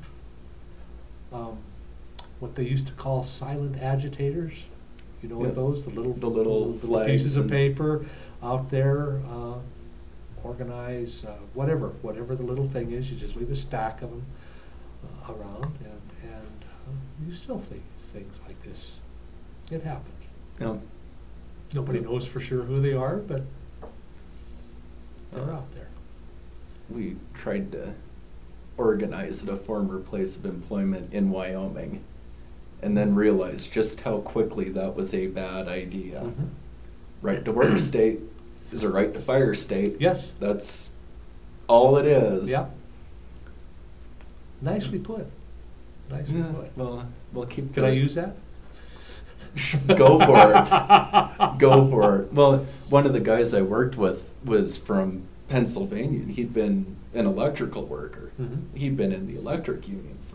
what they used to call silent agitators. You know what
Yeah.
those? The little
flags
pieces of
and-
paper out there. Organize whatever the little thing is. You just leave a stack of them around, and you still see things like this. It happens.
Yeah.
Nobody knows for sure who they are, but they're
Uh,
out there.
We tried to organize at a former place of employment in Wyoming, and then realized just how quickly that was a bad idea.
Mhm.
Right to work state is a right to fire state.
Yes.
That's all it is.
Yeah. Nicely put. Nicely
Yeah,
put.
well, we'll keep.
Can I use that?
Go for it. Go for it. Well, one of the guys I worked with was from Pennsylvania, and he'd been an electrical worker.
Mhm.
He'd been in the electric union for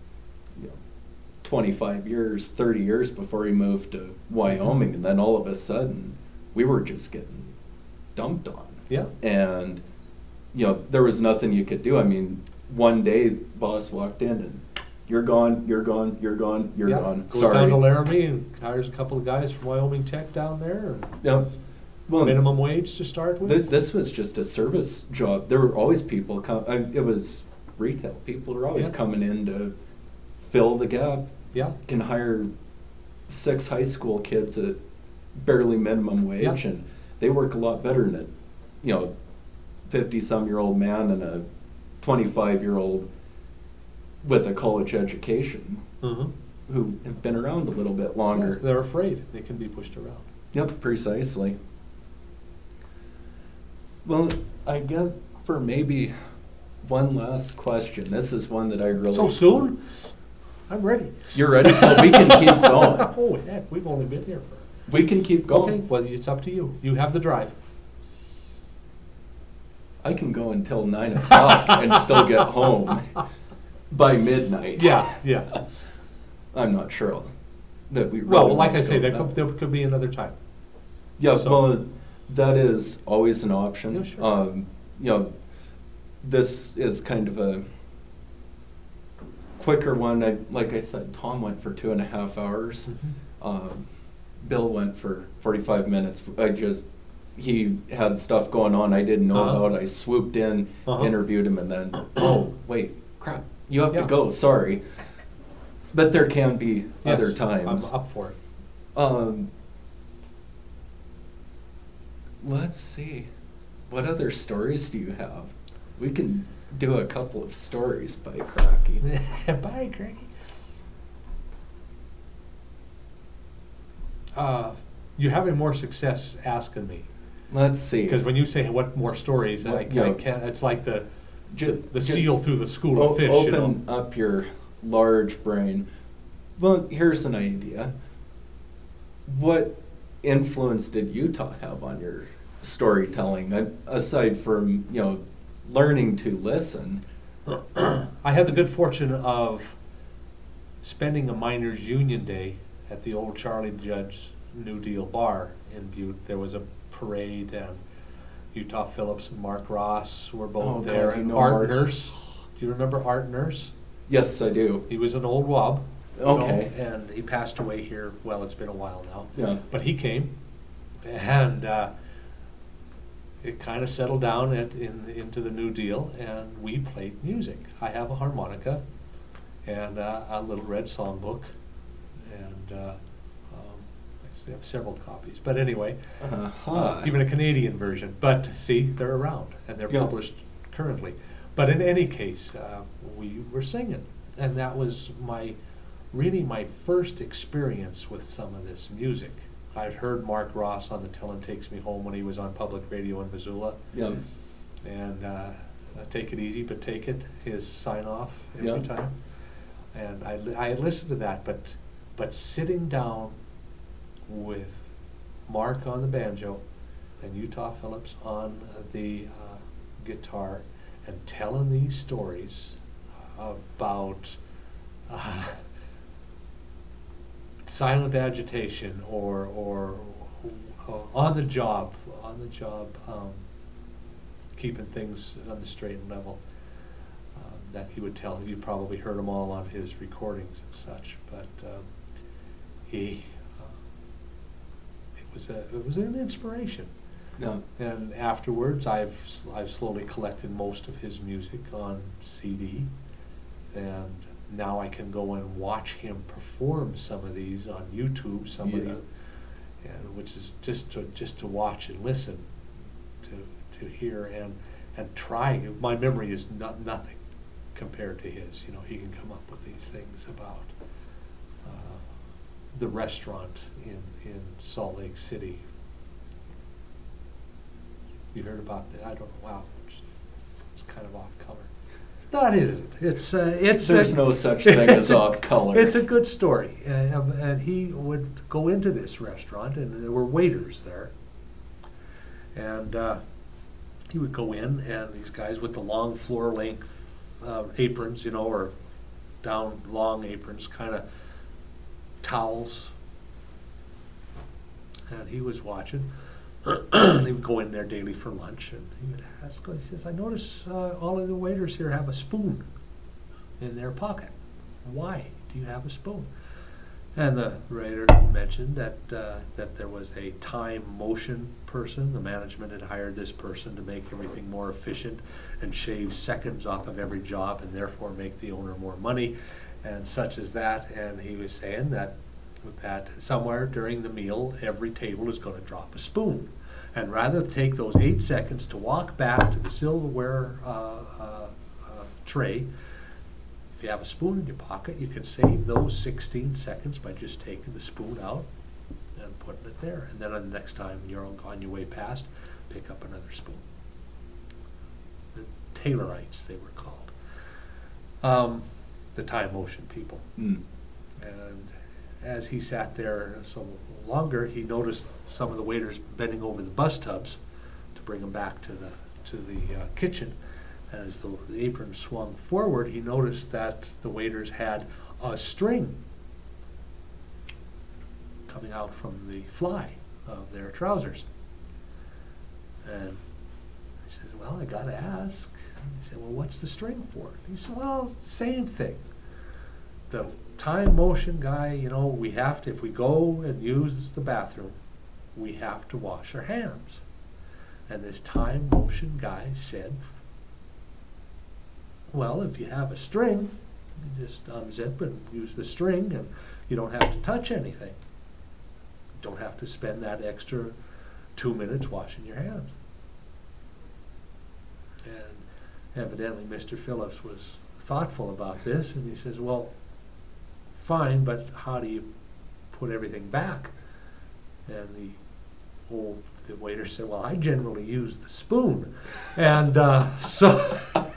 25 years, 30 years before he moved to Wyoming, and then all of a sudden, we were just getting dumped on.
Yeah.
And, there was nothing you could do. I mean, one day, boss walked in and, you're gone, you're gone, you're gone, you're
Yeah.
gone.
Goes
Sorry.
down to Laramie and hires a couple of guys from Wyoming Tech down there. And
Yep. Well,
minimum wage to start with.
This was just a service job. There were always people it was retail. People were always
Yeah.
coming in to fill the gap.
Yeah.
Can hire 6 high school kids at barely minimum wage,
Yeah.
and they work a lot better than 50-some-year-old man and a 25-year-old with a college education
Mhm.
who have been around a little bit longer.
They're afraid they can be pushed around.
Yep, precisely. Well, I guess for maybe one last question. This is one that I really...
So soon? I'm ready.
You're ready? Well, we can keep going.
Oh, heck, we've only been here for...
We can keep going.
Okay, well, it's up to you. You have the drive.
I can go until 9 o'clock and still get home by midnight.
Yeah.
I'm not sure that we really
Well, like
wanna
I say,
go that.
there could be another time.
Yeah,
So-
well, that is always an option.
Yeah, sure.
This is kind of a quicker one. Like I said, Tom went for 2.5 hours. Bill went for 45 minutes. He had stuff going on I didn't know
Uh-huh.
about. I swooped in,
Uh-huh.
interviewed him, and then, oh, wait, crap, you have to
Yeah.
go, sorry. But there can be other
Yes,
times.
I'm up for it.
Let's see. What other stories do you have? We can do a couple of stories by Cracky.
Bye, Craig. You're having more success asking me.
Let's see.
Because when you say what more stories, I
Yeah.
can't, it's like the
Ju-
seal through the school
O-
of fish,
Open up your large brain. Well, here's an idea. What influence did Utah have on your storytelling? Aside from, learning to listen,
I had the good fortune of spending a miners' union day at the old Charlie Judd's New Deal bar in Butte. There was a parade, and Utah Phillips and Mark Ross were both
Oh,
there,
God, I
and
know
Art
Art.
Nurse. Do you remember Art Nurse?
Yes, I do.
He was an old wob. you
Okay.
know, and he passed away here, well, it's been a while now.
Yeah.
But he came, and it kind of settled down into the New Deal, and we played music. I have a harmonica and a little red songbook, and I have several copies. But anyway, even a Canadian version. But see, they're around, and they're
Yeah.
published currently. But in any case, we were singing, and that was really my first experience with some of this music. I'd heard Mark Ross on the Tillin Takes Me Home when he was on public radio in Missoula.
Yeah.
And Take It Easy, but Take It, his sign-off every
Yeah.
time. And I had listened to that, but sitting down with Mark on the banjo and Utah Phillips on the guitar and telling these stories about silent agitation or on the job keeping things on the straight and level, that he would tell. You probably heard them all on his recordings and such, but it was an inspiration.
Yeah.
And afterwards, I've slowly collected most of his music on CD, and now I can go and watch him perform some of these on YouTube. Some of
Yeah.
these, and which is just to watch and listen, to hear and try. My memory is nothing compared to his. You know, he can come up with these things about the restaurant in Salt Lake City. You heard about that? I don't know. Wow, it's kind of off color. No, it isn't. It's
There's no such thing as off color.
It's a good story, and he would go into this restaurant, and there were waiters there, and he would go in, and these guys with the long floor-length aprons, you know, or down long aprons, kind of towels, and he was watching. He would go in there daily for lunch, and he would ask, he says, I notice all of the waiters here have a spoon in their pocket. Why do you have a spoon? And the waiter mentioned that there was a time motion person. The management had hired this person to make everything more efficient and shave seconds off of every job, and therefore make the owner more money, and such as that. And he was saying that somewhere during the meal, every table is going to drop a spoon. And rather than take those 8 seconds to walk back to the silverware tray, if you have a spoon in your pocket, you can save those 16 seconds by just taking the spoon out and putting it there. And then on the next time you're on your way past, pick up another spoon. The Taylorites, they were called. The time motion people.
Mm.
And as he sat there so longer, he noticed some of the waiters bending over the bus tubs to bring them back to the kitchen. As the apron swung forward, he noticed that the waiters had a string coming out from the fly of their trousers. And he says, well, I gotta ask. He said, well, what's the string for? He said, well, same thing. The time motion guy, you know, we have to, if we go and use the bathroom, we have to wash our hands. And this time motion guy said, well, if you have a string, you just unzip and use the string, and you don't have to touch anything. You don't have to spend that extra 2 minutes washing your hands. And evidently Mr. Phillips was thoughtful about this, and he says, well, fine, but how do you put everything back? And the waiter said, well, I generally use the spoon. And so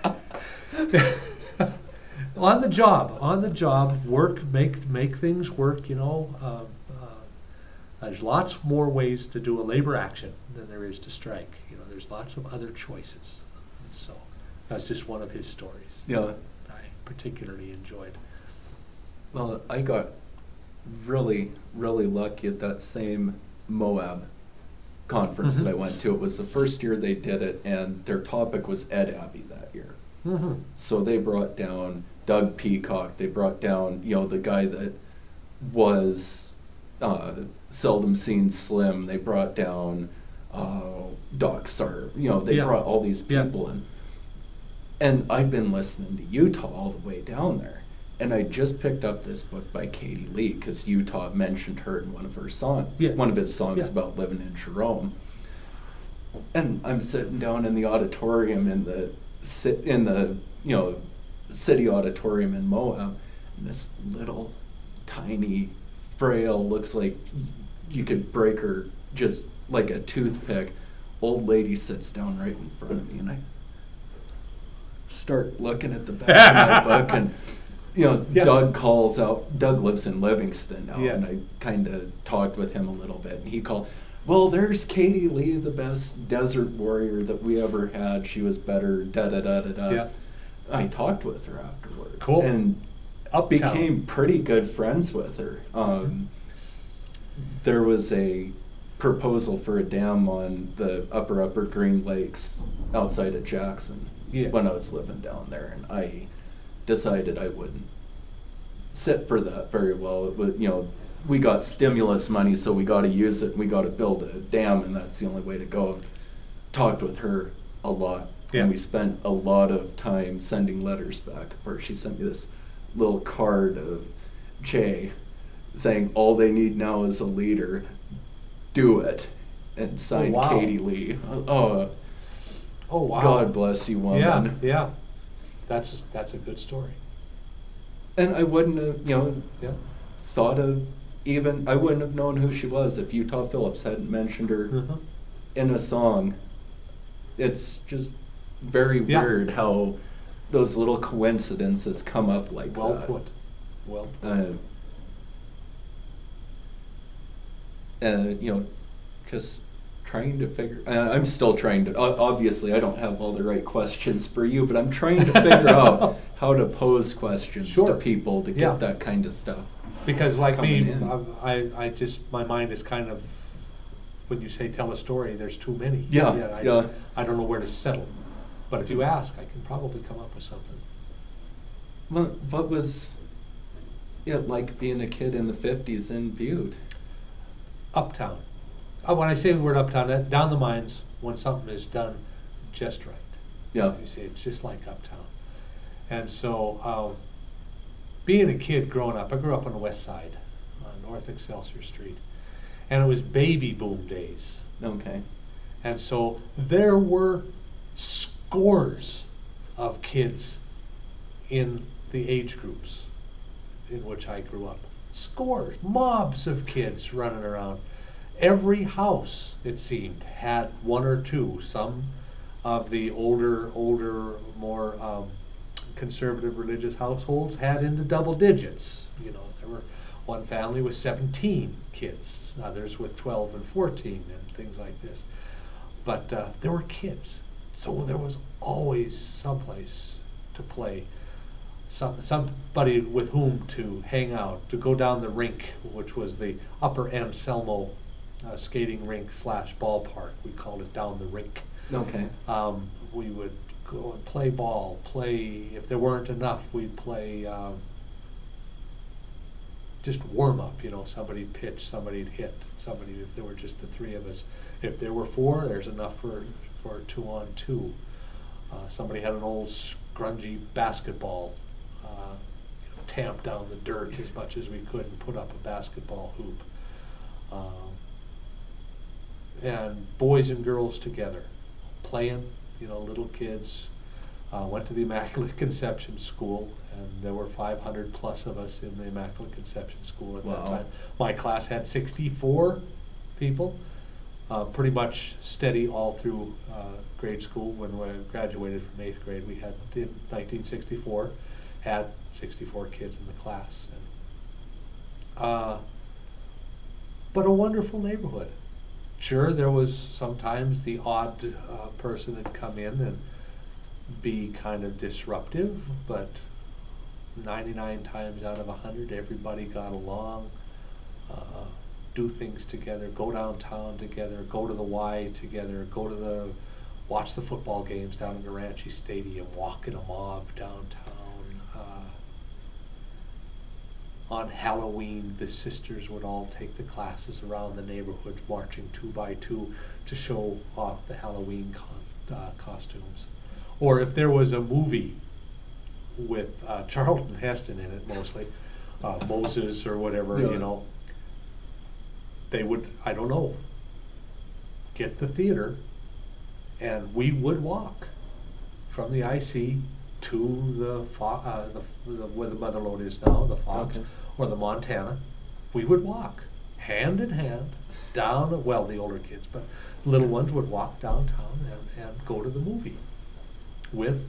on the job, work, make things work, you know. There's lots more ways to do a labor action than there is to strike. You know, there's lots of other choices. And so That's just one of his stories
Yeah.
that I particularly enjoyed.
Well, I got really, really lucky at that same Moab conference that I went to. It was the first year they did it, and their topic was Ed Abbey that year. So they brought down Doug Peacock. They brought down, the guy that was Seldom Seen Slim. They brought down Doc Sar. They brought all these people in. And I've been listening to Utah all the way down there. And I just picked up this book by Katie Lee because Utah mentioned her in one of his songs about living in Jerome. And I'm sitting down in the auditorium in the city auditorium in Moab, and this little tiny, frail, looks like you could break her just like a toothpick, old lady sits down right in front of me, and I start looking at the back of my book, and Doug calls out. Doug lives in Livingston now, and I kind of talked with him a little bit, and he called, well, there's Katie Lee, the best desert warrior that we ever had. She was better, da-da-da-da-da. Yeah. I talked with her afterwards.
Cool.
And became pretty good friends with her. There was a proposal for a dam on the upper Green Lakes outside of Jackson when I was living down there, and I decided I wouldn't sit for that very well. It was, we got stimulus money, so we got to use it. We got to build a dam, and that's the only way to go. Talked with her a lot, and we spent a lot of time sending letters back. Where she sent me this little card of Jay saying, "All they need now is a leader. Do it," and signed Katie Lee. Oh wow! God bless you, woman.
Yeah. That's a good story.
And I wouldn't have, thought of I wouldn't have known who she was if Utah Phillips hadn't mentioned her in a song. It's just very weird how those little coincidences come up like that.
Well put.
Just trying to figure. I'm still trying to. Obviously, I don't have all the right questions for you, but I'm trying to figure out how to pose questions to people to get that kind of stuff.
Because like me, I just, my mind is kind of, when you say tell a story, there's too many. I don't know where to settle. But if you ask, I can probably come up with something.
What was it like being a kid in the 50s in Butte?
Uptown. When I say the word uptown, down the mines, when something is done just right.
Yeah.
You see, it's just like uptown. And so, being a kid growing up, I grew up on the west side, North Excelsior Street, and it was baby boom days.
Okay.
And so there were scores of kids in the age groups in which I grew up. Scores, mobs of kids running around. Every house, it seemed, had one or two. Some of the older, more conservative religious households had into double digits. There were one family with 17 kids, others with 12 and 14 and things like this. But there were kids, so there was always someplace to play, somebody with whom to hang out, to go down the rink, which was the Upper Anselmo skating rink / ballpark. We called it down the rink.
Okay.
We would go and play ball, if there weren't enough, we'd play just warm up, somebody pitch, somebody'd hit, if there were just the three of us. If there were four, there's enough for 2-on-2. Somebody had an old scrungy basketball, tamp down the dirt as much as we could and put up a basketball hoop. And boys and girls together, playing, little kids. Went to the Immaculate Conception School, and there were 500 plus of us in the Immaculate Conception School at that time. My class had 64 people, pretty much steady all through grade school. When we graduated from 8th grade, we had, in 1964, had 64 kids in the class. And, but a wonderful neighborhood. Sure, there was sometimes the odd person that come in, and be kind of disruptive, but 99 times out of 100, everybody got along, do things together, go downtown together, go to the Y together, watch the football games down in the Ranchi Stadium, walk in a mob downtown. On Halloween, the sisters would all take the classes around the neighborhood, marching 2 by 2 to show off the Halloween costumes. Or if there was a movie with Charlton Heston in it, mostly, Moses or whatever,
Yeah.
you know, they would, I don't know, get the theater, and we would walk from the IC to the where the Motherlode is now, the Fox,
Okay.
or the Montana. We would walk hand in hand down, well, the older kids, but little ones would walk downtown and go to the movie with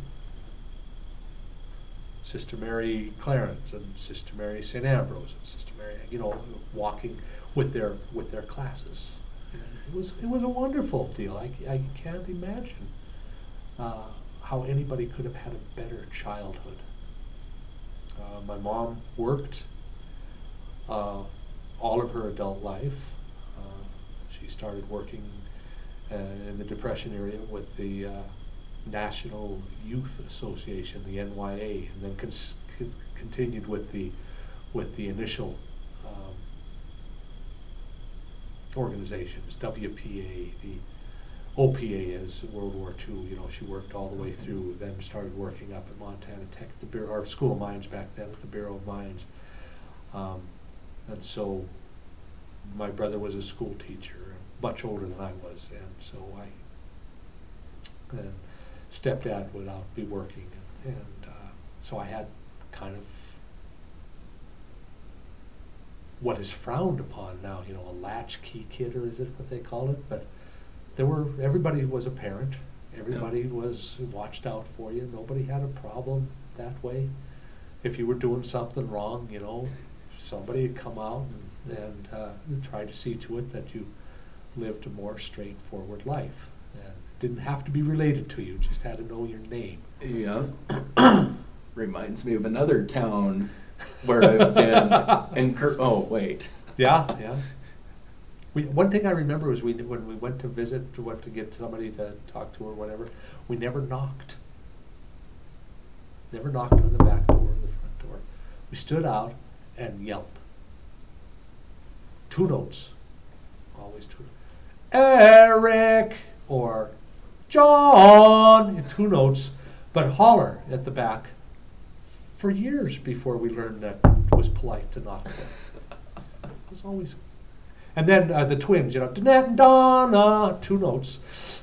Sister Mary Clarence and Sister Mary St. Ambrose and Sister Mary, you know, walking with their classes. It was a wonderful deal. I can't imagine how anybody could have had a better childhood. My mom worked all of her adult life. She started working in the Depression area with the National Youth Association, the NYA, and then continued with the initial organizations, WPA, the OPA as World War II. You know, she worked all the way through. Then started working up at Montana Tech, the Bureau, or School of Mines back then, at the Bureau of Mines. And so my brother was a school teacher, much older than I was, and so and stepdad would out be working, and so I had kind of what is frowned upon now, you know, a latchkey kid, or is it what they call it? But everybody was a parent, everybody was watched out for you, nobody had a problem that way. If you were doing something wrong, you know, somebody would come out and try to see to it that you lived a more straightforward life. And didn't have to be related to you, just had to know your name.
Yeah. Reminds me of another town where I've been oh, wait.
Yeah. One thing I remember was when we went to visit, to get somebody to talk to or whatever, we never knocked. Never knocked on the back door or the front door. We stood out and yelled. 2 notes. Always 2 notes. Eric! Or John! In 2 notes, but holler at the back for years before we learned that it was polite to knock. It was always. And then the twins, you know, Danette and Donna, 2 notes.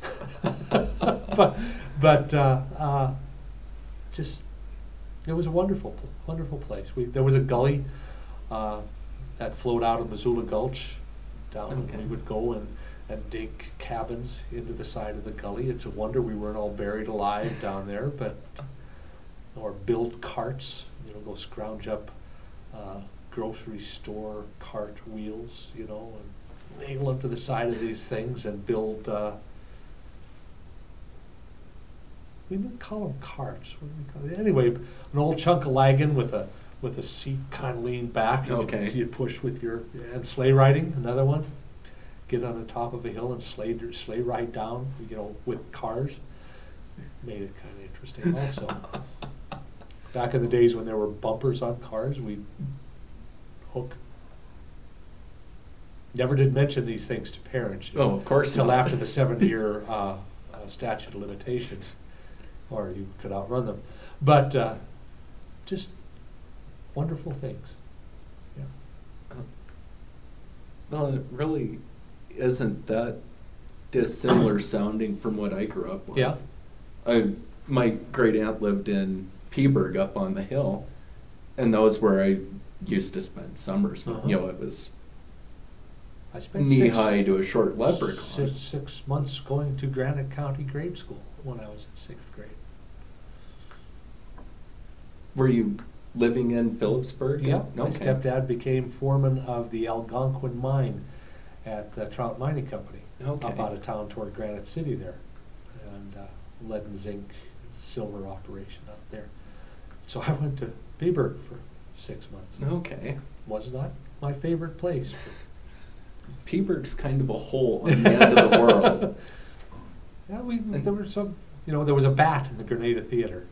but just, it was a wonderful place. There was a gully that flowed out of Missoula Gulch down,
Okay.
and we would go and dig cabins into the side of the gully. It's a wonder we weren't all buried alive down there, or build carts, you know, go scrounge up grocery store cart wheels, you know, and nail them to the side of these things and build, we didn't call them carts, what do we call it? Anyway, an old chunk of lagging with a seat kind of leaned back, and
Okay.
you'd push with and sleigh riding, another one. Get on the top of a hill and sleigh ride down, you know, with cars. Made it kind of interesting also. Back in the days when there were bumpers on cars, we'd hook. Never did mention these things to parents. You know,
Oh, of course
Until
not.
after the 7-year statute of limitations, or you could outrun them. But just wonderful things. Yeah.
Well, it really isn't that dissimilar sounding from what I grew up with.
Yeah.
My great aunt lived in Peaburg up on the hill, and that was where I used to spend summers.
Uh-huh.
You know, it was
I spent
knee high to a short leprechaun.
six months going to Granite County grade school when I was in 6th grade.
Were you living in Phillipsburg?
Yeah, my
Okay.
stepdad became foreman of the Algonquin mine at the Trout Mining Company,
Okay.
up out of town toward Granite City there, and lead and zinc silver operation out there. So I went to Beaver for 6 months.
Okay.
Was not my favorite place.
Peaburg's kind of a hole on the end of the world.
Yeah, there were some, there was a bat in the Grenada Theater.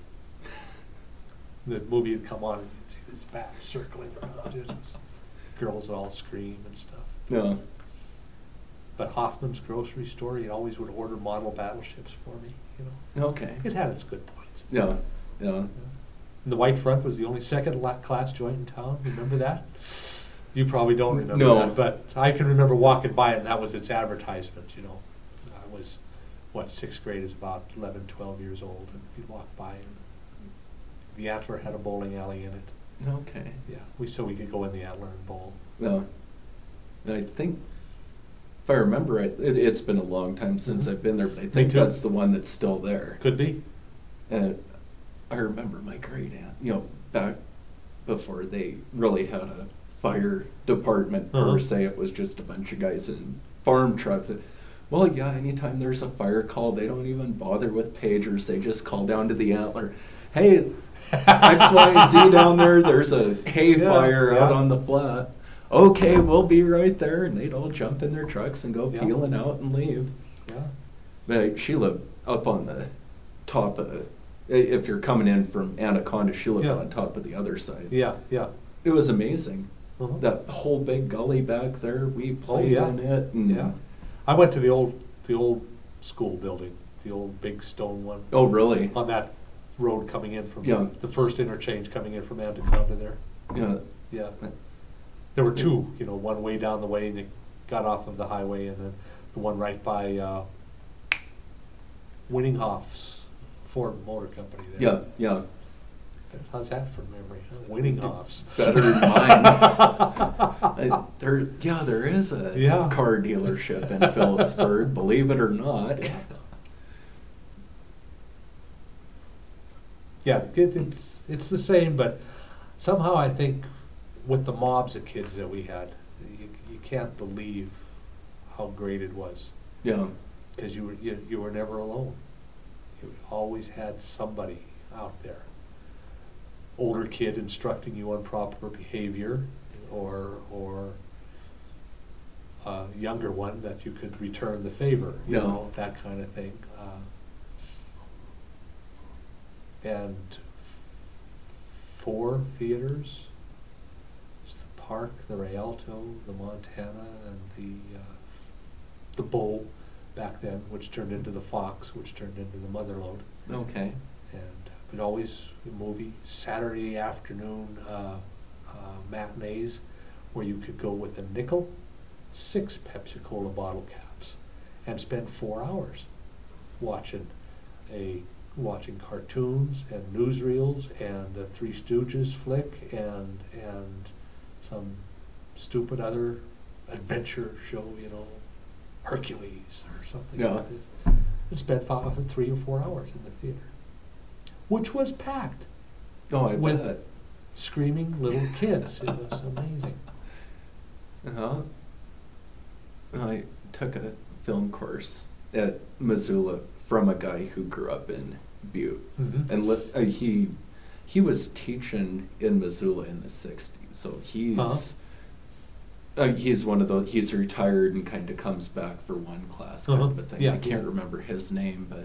The movie had come on, and you'd see this bat circling around it. Girls would all scream and stuff.
Yeah.
But Hoffman's grocery store, he always would order model battleships for me,
Okay.
It had its good points.
Yeah. Yeah.
And the White Front was the only second-class joint in town. Remember that? You probably don't remember
No.
that, but I can remember walking by it, and that was its advertisement, I was, sixth grade is about 11, 12 years old, and you'd walk by, and the Antler had a bowling alley in it.
Okay.
Yeah, so we could go in the Antler and bowl.
No. I think, if I remember right, it's been a long time since I've been there, but I think
too.
that's the one that's still there.
Could be.
And I remember my great aunt, back before they really had a fire department per se, it was just a bunch of guys in farm trucks. Well, yeah, anytime there's a fire call, they don't even bother with pagers. They just call down to the Antler. Hey, X, Y, and Z down there, there's a hay fire out on the flat. Okay, we'll be right there. And they'd all jump in their trucks and go peeling out and leave.
Yeah.
But she lived up on the top of, if you're coming in from Anaconda, she lived on top of the other side.
Yeah, yeah.
It was amazing.
Uh-huh.
That whole big gully back there, we played in it. And
Yeah. I went to the old school building, the old big stone one.
Oh, really?
On that road coming in from
Yeah.
the first interchange coming in from Anaconda there.
Yeah.
Yeah. There were two, one way down the way and you got off of the highway, and then the one right by Winninghoff's Ford Motor Company there.
Yeah, yeah.
How's that from memory? Huh? Winninghoff's.
Better than mine. There is a car dealership in Phillipsburg, believe it or not.
Yeah, it's the same, but somehow I think with the mobs of kids that we had, you can't believe how great it was.
Yeah.
Because you were never alone. You always had somebody out there. Older kid instructing you on proper behavior, or a younger one that you could return the favor, that kind of thing. And 4 theaters. There's the Park, the Rialto, the Montana, and the Bow back then, which turned into the Fox, which turned into the Motherlode.
Okay.
And we'd always movie Saturday afternoon matinees where you could go with a nickel, 6 Pepsi-Cola bottle caps, and spend 4 hours watching cartoons and newsreels and the Three Stooges flick and some stupid other adventure show, Hercules or something like this. And spent 3 or 4 hours in the theater, which was packed.
Oh, I
with
bet.
Screaming little kids. It was amazing.
Uh-huh. I took a film course at Missoula from a guy who grew up in Butte.
Mm-hmm.
And he was teaching in Missoula in the 60s. So he's one of those, he's retired and kind of comes back for one class kind of a thing. I can't remember his name, but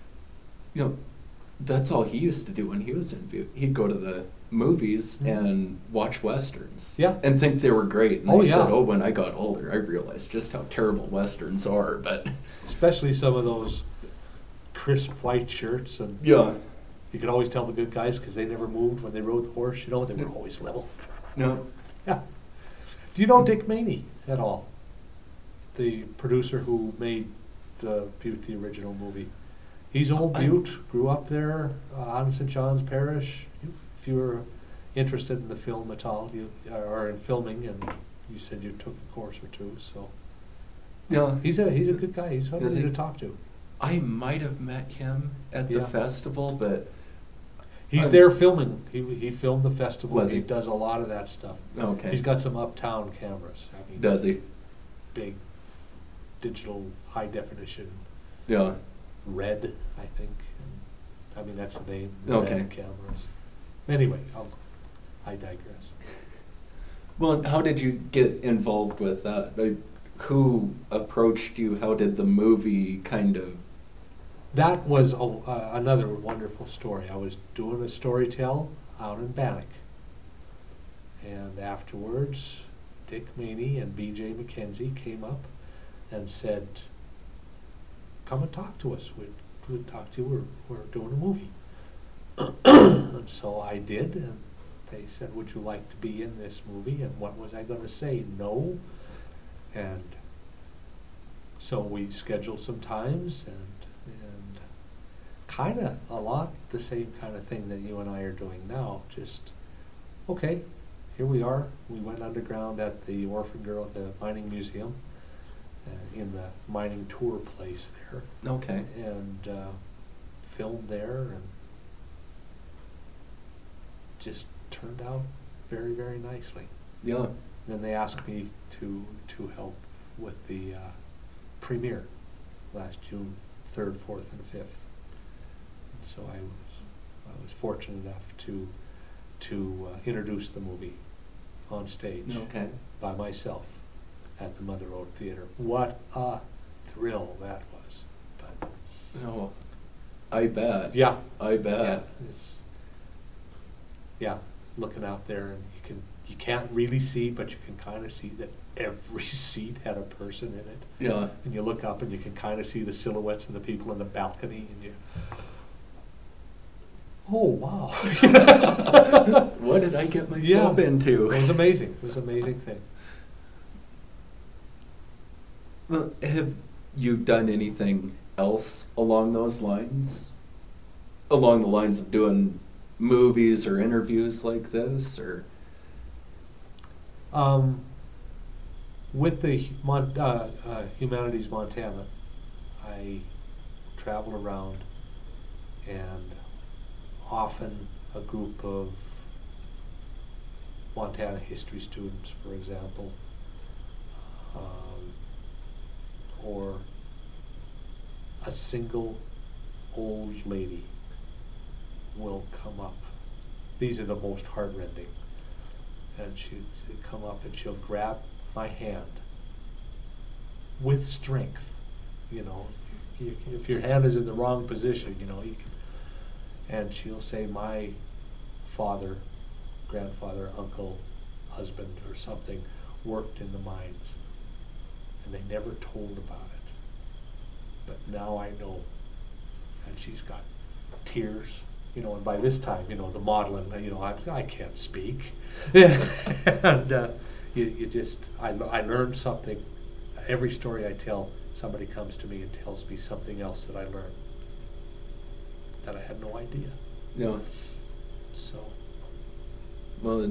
that's all he used to do when he was in Butte. He'd go to the movies and watch Westerns.
Yeah.
And think they were great. And said, when I got older, I realized just how terrible Westerns are. But
especially some of those crisp white shirts. And
yeah.
You could always tell the good guys because they never moved when they rode the horse. They were always level.
No.
Yeah. Do you know Dick Maney at all? The producer who made the Butte, the original movie. He's old Butte, grew up there out in St. John's Parish. If you were interested in the film at all, or in filming, and you said you took a course or two, so.
Yeah.
He's a good guy. He's somebody to talk to.
I might have met him at the festival, but
he's there filming. He filmed the festival.
Was he?
He does a lot of that stuff.
Okay.
He's got some uptown cameras.
Does he?
Big digital high definition.
Yeah.
Red, I think, and I mean, that's the name.
Okay.
Red cameras. Anyway, I digress.
Well, how did you get involved with that? Who approached you? How did the movie kind of...
That was another wonderful story. I was doing a storytell out in Bannock. And afterwards, Dick Maney and B.J. McKenzie came up and said, come and talk to us. We'd talk to you. We're doing a movie. And so I did, and they said, would you like to be in this movie? And what was I going to say? No. And so we scheduled some times, and kind of a lot the same kind of thing that you and I are doing now. Just, okay, here we are. We went underground at the Orphan Girl at the Mining Museum, in the mining tour place there.
Okay.
And filmed there, and just turned out very, very nicely.
Yeah.
Then they asked me to help with the premiere last June 3rd, 4th, and 5th. And so I was fortunate enough to introduce the movie on stage
Okay.
by myself at the Mother Road Theatre. What a thrill that was! But
Oh, I bet.
yeah,
I bet.
yeah, looking out there, and you can't really see, but you can kind of see that every seat had a person in it.
Yeah.
And you look up and you can kind of see the silhouettes of the people in the balcony, and you, oh wow.
What did I get myself into?
It was amazing. It was an amazing thing.
Well, have you done anything else along those lines? Along the lines of doing movies or interviews like this, or?
With the Humanities Montana, I travel around, and often a group of Montana history students, for example, or a single old lady will come up. These are the most heartrending. And she'd come up and she'll grab my hand with strength. You know, if your hand is in the wrong position, you know, you can, and she'll say, my father, grandfather, uncle, husband, or something worked in the mines, and they never told about it. But now I know. And she's got tears. You know, and by this time, you know, the modeling, you know, I can't speak. And you just, I learned something. Every story I tell, somebody comes to me and tells me something else that I learned that I had no idea.
Yeah.
So.
Well,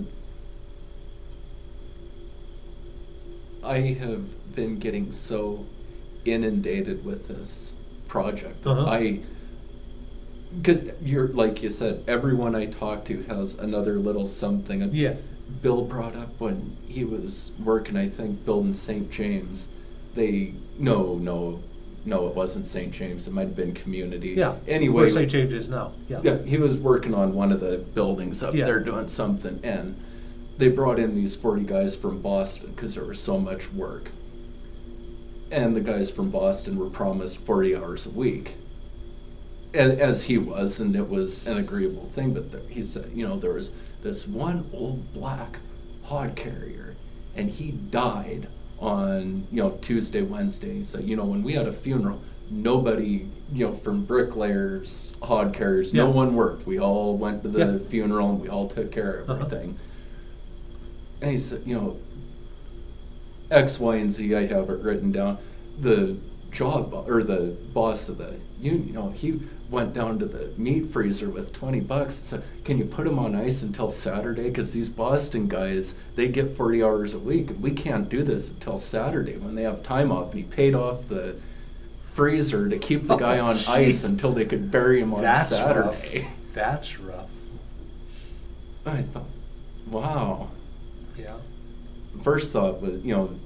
I have been getting so inundated with this project. Cause you're, like you said, everyone I talk to has another little something.
Yeah.
Bill brought up when he was working, I think, building St. James. No, it wasn't St. James. It might have been Community.
Yeah.
Anyway,
Where St. James is now. Yeah.
Yeah, he was working on one of the buildings up
Yeah.
there doing something, and they brought in these 40 guys from Boston because there was so much work. And the guys from Boston were promised 40 hours a week. As he was, and it was an agreeable thing, but he said, you know, there was this one old black hod carrier, and he died on, you know, Tuesday, Wednesday. So, you know, when we had a funeral, nobody, you know, from bricklayers, hod carriers, no one worked. We all went to the funeral, and we all took care of everything. And he said, you know, X, Y, and Z, I have it written down. The the boss of the union, you know, he went down to the meat freezer with $20. So can you put him on ice until Saturday? Because these Boston guys, they get 40 hours a week, and we can't do this until Saturday when they have time off. And he paid off the freezer to keep the guy on ice until they could bury him on Saturday.
Rough. That's rough.
I thought, wow.
Yeah.
First thought was, you know,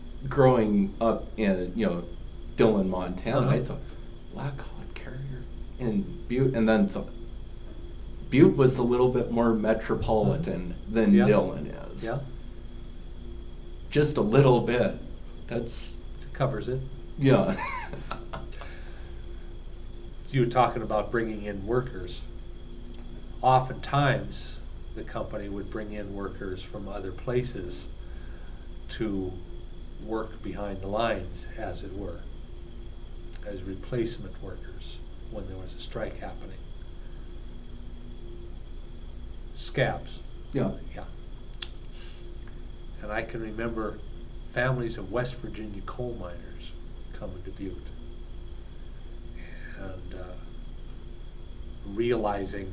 growing up in, you know, Dillon, Montana, I thought, black hod carrier, And Butte, and then Butte was a little bit more metropolitan than
Yeah.
Dillon is.
Yeah,
Just a little bit. That's,
it covers it.
yeah.
You were talking about bringing in workers. Oftentimes, the company would bring in workers from other places to work behind the lines, as it were, as replacement workers when there was a strike happening. Scabs.
Yeah.
Yeah. And I can remember families of West Virginia coal miners coming to Butte and realizing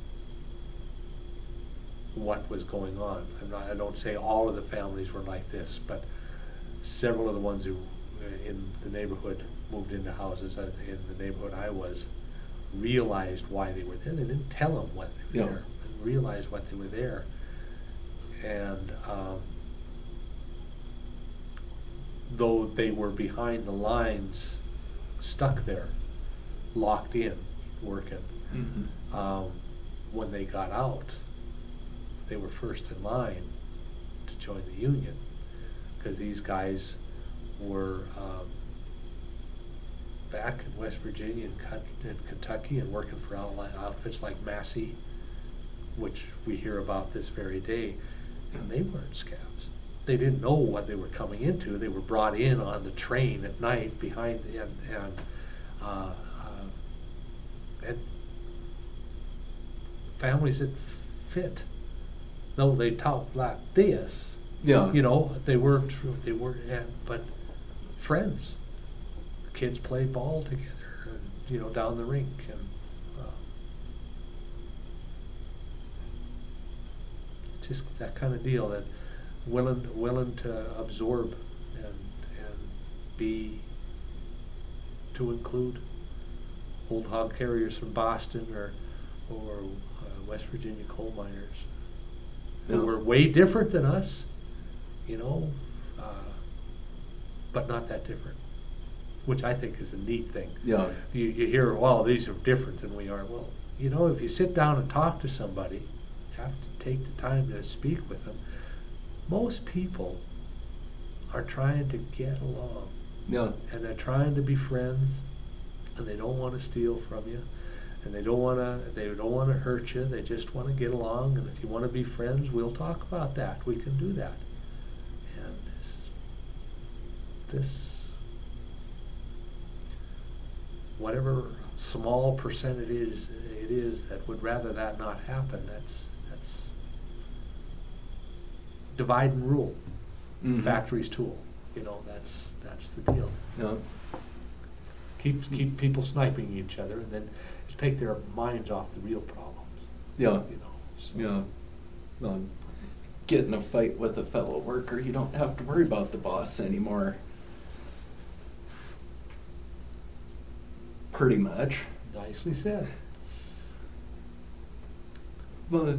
what was going on. I don't say all of the families were like this, but several of the ones who in the neighborhood moved into houses in the neighborhood I was realized why they were there. They didn't tell them what they were
Yeah.
there, but realized what they were there. And though they were behind the lines, stuck there, locked in, working,
Mhm.
when they got out, they were first in line to join the union, because these guys were back in West Virginia and Kentucky and working for outfits like Massey, which we hear about this very day, and they weren't scabs. They didn't know what they were coming into. They were brought in on the train at night behind and families that fit. Though they talked like this,
Yeah.
you know, they were, but friends. Kids played ball together, and, you know, down the rink, and just that kind of deal, that willing to absorb and be, to include old hog carriers from Boston or West Virginia coal miners who
Yeah.
were way different than us, you know, but not that different, which I think is a neat thing.
Yeah.
You hear, well, these are different than we are. Well, you know, if you sit down and talk to somebody, you have to take the time to speak with them. Most people are trying to get along,
Yeah.
and they're trying to be friends, and they don't want to steal from you, and they don't want to hurt you. They just want to get along, and if you want to be friends, we'll talk about that. We can do that. And this whatever small percentage it is that would rather that not happen, that's divide and rule.
Mhm.
Factory's tool. You know, that's the deal.
Yeah.
Keep people sniping each other, and then take their minds off the real problems.
Yeah.
You know. So.
Yeah. Well, get in a fight with a fellow worker, you don't have to worry about the boss anymore. Pretty much.
Nicely said.
But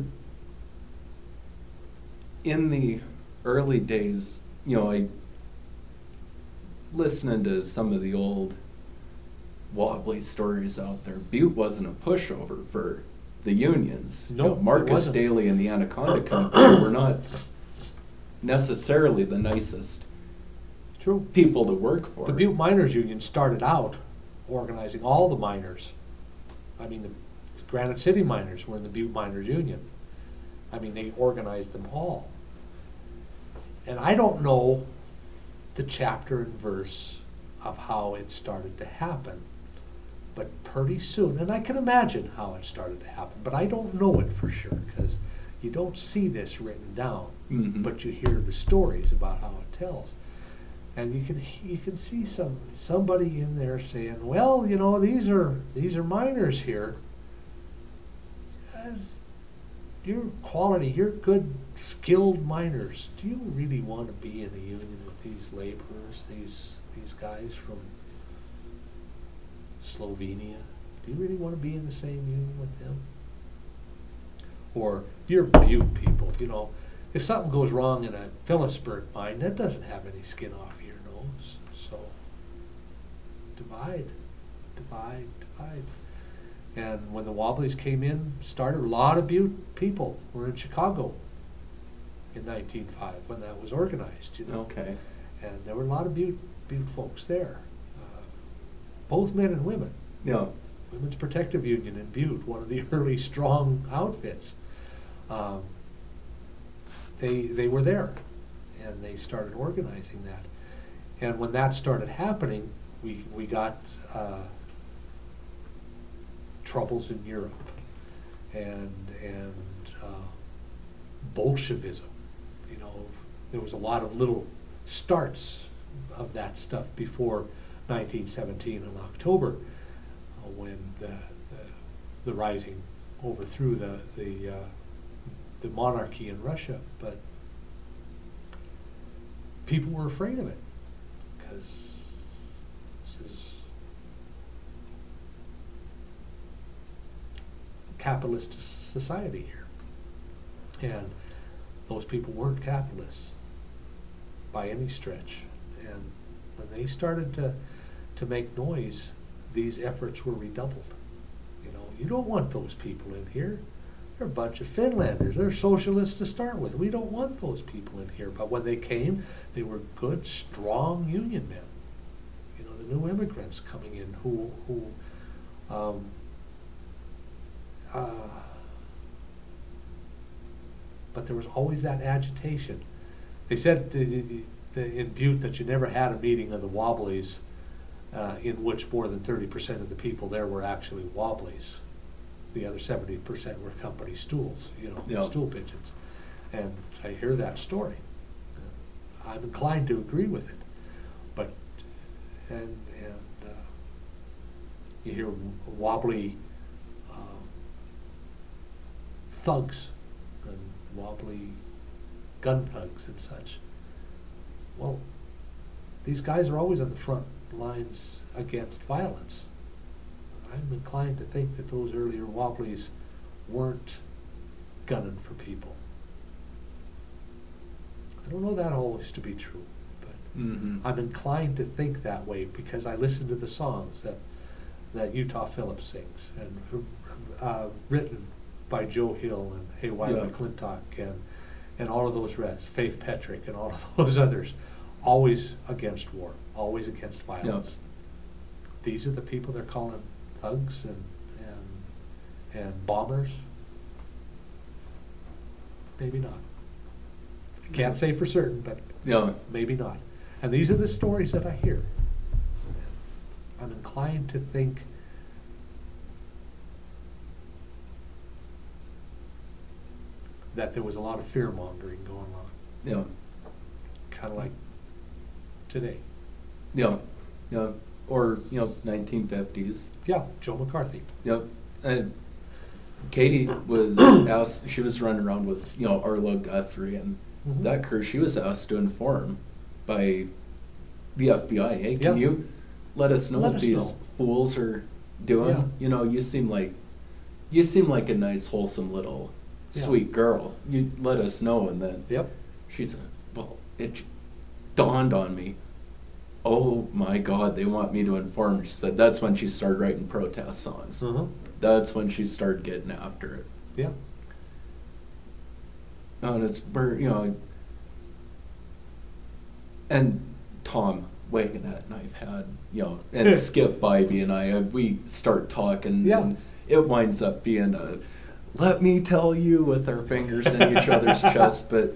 in the early days, you know, I listening to some of the old wobbly stories out there. Butte wasn't a pushover for the unions.
Nope,
You know,
it
Marcus
wasn't.
Daly and the Anaconda Company were not necessarily the nicest
True.
people to work for.
The Butte Miners Union started out organizing all the miners. I mean, the Granite City miners were in the Butte Miners Union. I mean, they organized them all. And I don't know the chapter and verse of how it started to happen, but pretty soon, and I can imagine how it started to happen, but I don't know it for sure, because you don't see this written down,
Mhm.
but you hear the stories about how it tells. And you can see somebody in there saying, well, you know, these are miners here. You're quality, you're good, skilled miners. Do you really want to be in a union with these laborers, these guys from Slovenia? Do you really want to be in the same union with them? Or you're Butte people, you know, if something goes wrong in a Phillipsburg mine, that doesn't have any skin off your nose. So divide. And when the Wobblies came in, started, a lot of Butte people were in Chicago in 1905 when that was organized, you know.
Okay.
And there were a lot of Butte folks there, both men and women.
Yeah.
Women's Protective Union in Butte, one of the early strong outfits. They were there, and they started organizing that. And when that started happening, we got troubles in Europe, and Bolshevism. You know, there was a lot of little starts of that stuff before 1917 in October, when the rising overthrew the monarchy in Russia. But people were afraid of it because this is capitalist society here, and those people weren't capitalists by any stretch. And when they started to make noise, these efforts were redoubled. You know, you don't want those people in here. They're a bunch of Finlanders. They're socialists to start with. We don't want those people in here. But when they came, they were good, strong union men. You know, the new immigrants coming in who but there was always that agitation. They said in Butte that you never had a meeting of the Wobblies in which more than 30% of the people there were actually Wobblies. The other 70% were company stools, you know,
Yeah.
stool pigeons. And I hear that story. I'm inclined to agree with it. But, and you hear wobbly thugs and wobbly gun thugs and such. Well, these guys are always on the front lines against violence. I'm inclined to think that those earlier Wobblies weren't gunning for people. I don't know that always to be true, but I'm inclined to think that way because I listen to the songs that Utah Phillips sings, and written by Joe Hill and Haywire McClintock and all of those rest, Faith Petrick and all of those others, always against war, always against violence. These are the people they're calling thugs and bombers. Maybe not. I can't say for certain, but maybe not. And these are the stories that I hear. I'm inclined to think that there was a lot of fear-mongering going on.
Yeah.
Kind of like today.
Yeah. Yeah. Or, 1950s.
Yeah, Joe McCarthy.
Yep. Katie was asked, she was running around with, Arlo Guthrie and that crew. She was asked to inform by the FBI, hey, can you let us know what these fools are doing?
Yeah.
You seem like a nice, wholesome little sweet girl. You let us know. And then she said, well, it dawned on me, oh my God, they want me to inform. She said that's when she started writing protest songs. That's when she started getting after it.
Yeah.
And it's where, and Tom Wagonette and I've had, and Skip Bybee and I, we start talking and it winds up being a, let me tell you, with our fingers in each other's chest. But,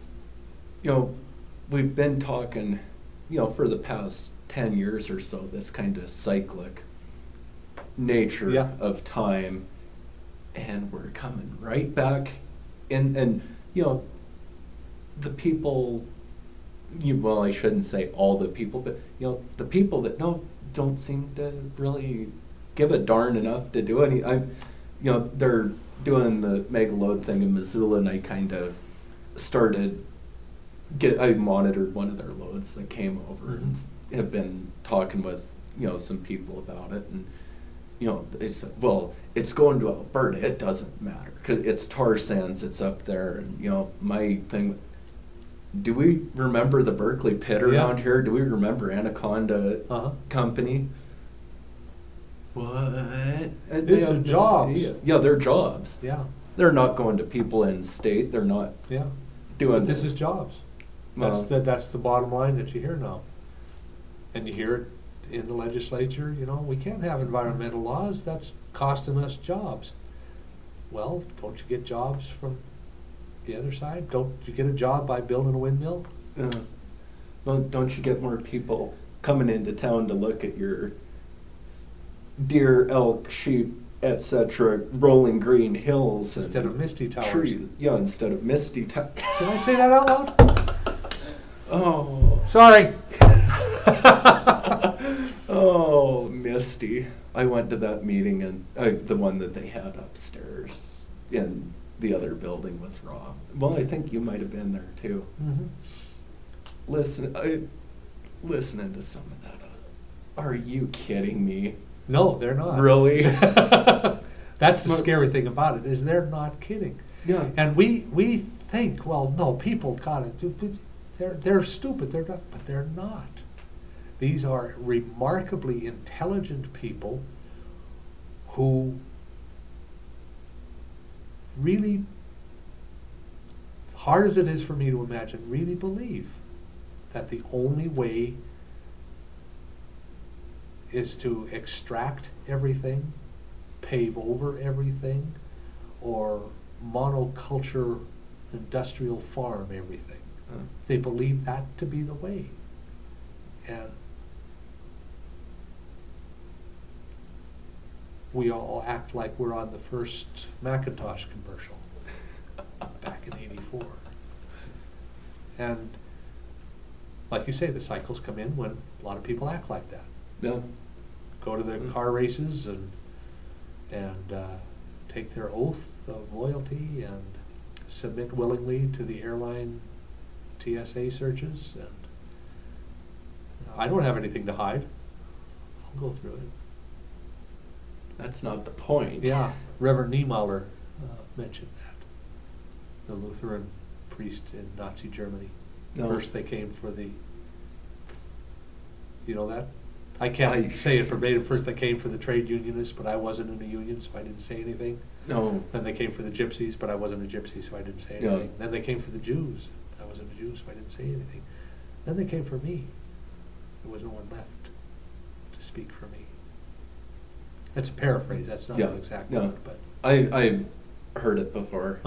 we've been talking, for the past 10 years or so, this kind of cyclic nature of time, and we're coming right back in, and the people, well, I shouldn't say all the people, but the people that don't seem to really give a darn enough to do any. They're doing the Megaload thing in Missoula, and I kind of started. I monitored one of their loads that came over and have been talking with some people about it, and they said, well, it's going to Alberta, it doesn't matter because it's tar sands, it's up there. And my thing, do we remember the Berkeley pit around here? Do we remember Anaconda Company? What? And they
These are
have no
jobs.
idea. Yeah, they're jobs.
Yeah,
They're not going to people in state. They're not
yeah.
doing.
But this is jobs. That's the bottom line that you hear now. And you hear it in the legislature, you know, we can't have environmental laws, that's costing us jobs. Well, don't you get jobs from the other side? Don't you get a job by building a windmill?
Well, don't you get more people coming into town to look at your deer, elk, sheep, etc., rolling green hills
Instead of misty towers.
trees? Yeah, instead of misty towers.
Did I say that out loud?
Oh.
Sorry.
Oh, Misty. I went to that meeting and the one that they had upstairs in the other building with Rob. Well, I think you might have been there too.
Mm-hmm.
Listening to some of that. Are you kidding me?
No, they're not.
Really?
That's the scary thing about it, is they're not kidding.
Yeah.
And we think, well, no, people gotta do, they're stupid, they're not, but they're not. These are remarkably intelligent people who really, hard as it is for me to imagine, really believe that the only way is to extract everything, pave over everything, or monoculture, industrial farm everything. They believe that to be the way. And we all act like we're on the first Macintosh commercial back in '84. And like you say, the cycles come in when a lot of people act like that.
Yeah.
Go to the car races and take their oath of loyalty and submit willingly to the airline TSA searches. And I don't have anything to hide. I'll go through it.
That's not the point.
Yeah, Reverend Niemöller mentioned that. The Lutheran priest in Nazi Germany.
No.
First they came for the, you know that? I can't say it verbatim. First they came for the trade unionists, but I wasn't in a union, so I didn't say anything.
No.
Then they came for the gypsies, but I wasn't a gypsy, so I didn't say
Yeah.
anything. Then they came for the Jews. I wasn't a Jew, so I didn't say anything. Then they came for me. There was no one left to speak for me. That's a paraphrase. That's not
Yeah.
an exact
Yeah.
quote, but
I've heard it before.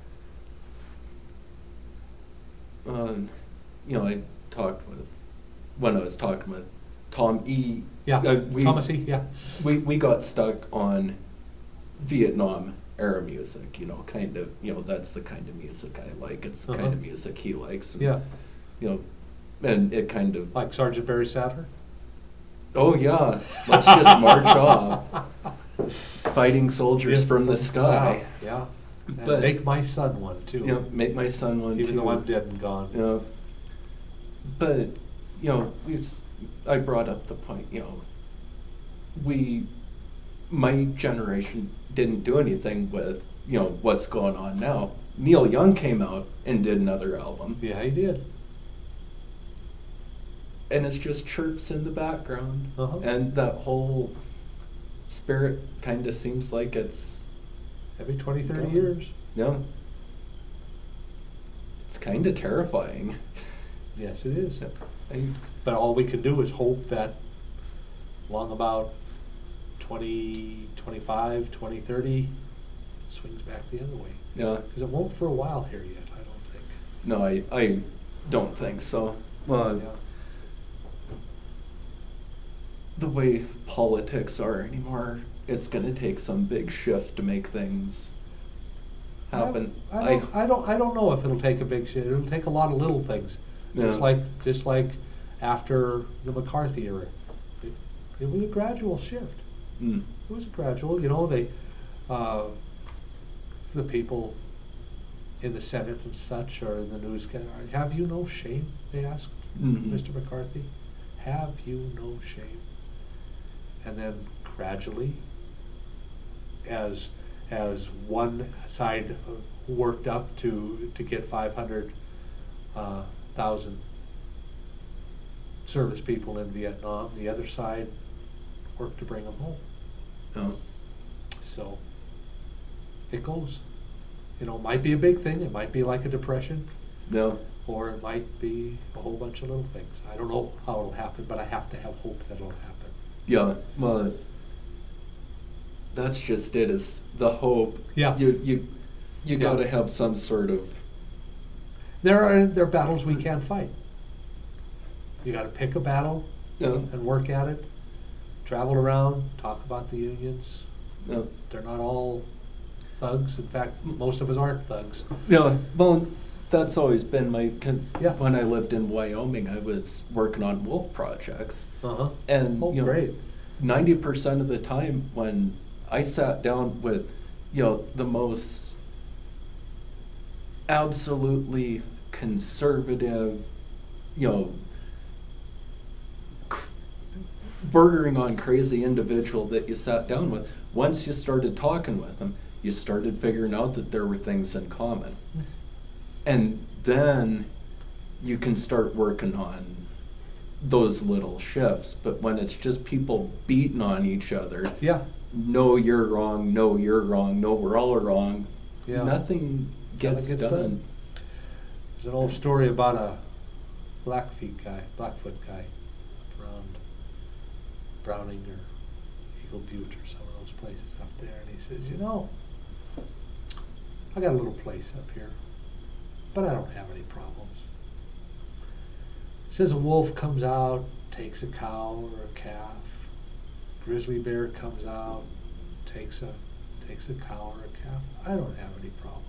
You know, when I was talking with Tom E.
Yeah, Thomas E. Yeah.
We got stuck on Vietnam era music, you know, kind of, you know, that's the kind of music I like. It's the kind of music he likes. And,
Yeah.
You know, and it kind of.
Like Sergeant Barry Sadler?
Oh yeah, let's just march off. Fighting soldiers from the sky.
Yeah. And
But-
make my son one too.
You know, make my son one
Even
too.
though I'm dead and gone.
You know, but, you know, I brought up the point, you know, my generation didn't do anything with, you know, what's going on now. Neil Young came out and did another album.
Yeah, he did.
And it's just chirps in the background.
Uh-huh.
And that whole spirit kind of seems like it's.
Every 20, 30
gone.
years.
Yeah. It's kind of terrifying.
Yes, it is.
I,
But all we can do is hope that long about 2025, 2030, it swings back the other way.
yeah.
Because it won't for a while here yet, I don't think.
No, I don't think so. Well,
Yeah.
the way politics are anymore, it's going to take some big shift to make things happen.
I don't know if it'll take a big shift. It'll take a lot of little things. Just
Yeah.
like after the McCarthy era. It was a gradual shift.
Mm.
It was gradual, you know, the people in the Senate and such or in the news, have you no shame, they asked
Mhm.
Mr. McCarthy. Have you no shame? And then gradually, as one side worked up to get 500,000 service people in Vietnam, the other side worked to bring them home.
Yeah.
So it goes. You know, it might be a big thing, it might be like a depression,
No.
or it might be a whole bunch of little things. I don't know how it'll happen, but I have to have hope that it'll happen.
Yeah. Well, that's just it. Is the hope.
Yeah.
You
Yeah.
got to have some sort of.
There are battles we can't fight. You got to pick a battle
Yeah.
and work at it. Travel around, talk about the unions.
Yeah.
They're not all thugs. In fact, most of us aren't thugs.
Yeah. Well, that's always been my.
Yeah.
When I lived in Wyoming, I was working on wolf projects,
Uh-huh.
and
Oh,
you know,
great.
90% of the time when I sat down with, the most absolutely conservative, bordering on crazy individual that you sat down with, once you started talking with them, you started figuring out that there were things in common. And then you can start working on those little shifts. But when it's just people beating on each other,
Yeah.
no, you're wrong, no, you're wrong, no, we're all wrong,
Yeah.
nothing gets done.
There's an old story about a Blackfoot guy around Browning or Eagle Butte or some of those places up there, and he says, I got a little place up here, but I don't have any problems. He says a wolf comes out, takes a cow or a calf. Grizzly bear comes out, takes a cow or a calf. I don't have any problems.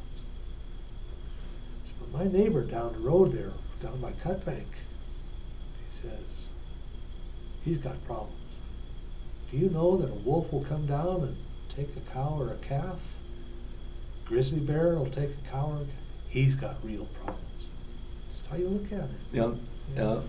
But my neighbor down the road there, down by Cut Bank, he says, he's got problems. Do you know that a wolf will come down and take a cow or a calf? Grizzly bear will take a cow or a calf. He's got real problems. Just how you look at it.
Yeah, yeah.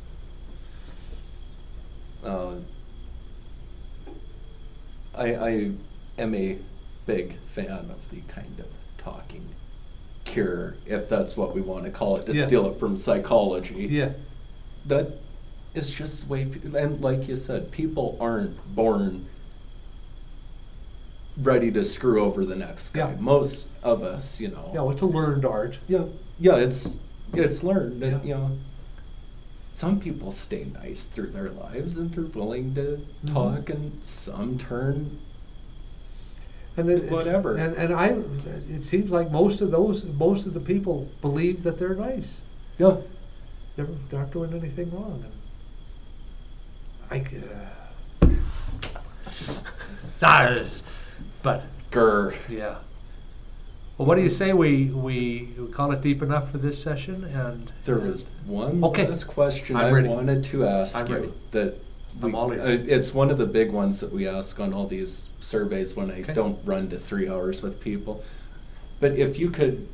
I am a big fan of the kind of talking cure, if that's what we want to call it, to
Yeah.
steal it from psychology.
Yeah.
That is just the way, and like you said, people aren't born ready to screw over the next guy.
Yeah.
Most of us,
Yeah, well, it's a learned art.
Yeah, it's learned, and,
Yeah.
some people stay nice through their lives and they're willing to
Mhm.
talk, and some turn.
And it's,
Whatever.
It seems like most of the people believe that they're nice.
Yeah,
They're not doing anything wrong. But
grr.
yeah. Well, what do you say we call it deep enough for this session? And
There was one
Okay.
last question
I'm
I
ready.
wanted to ask
I'm
you
ready.
that
I'm all ears.
it's one of the big ones that we ask on all these surveys when I
Okay.
don't run to 3 hours with people. But if you could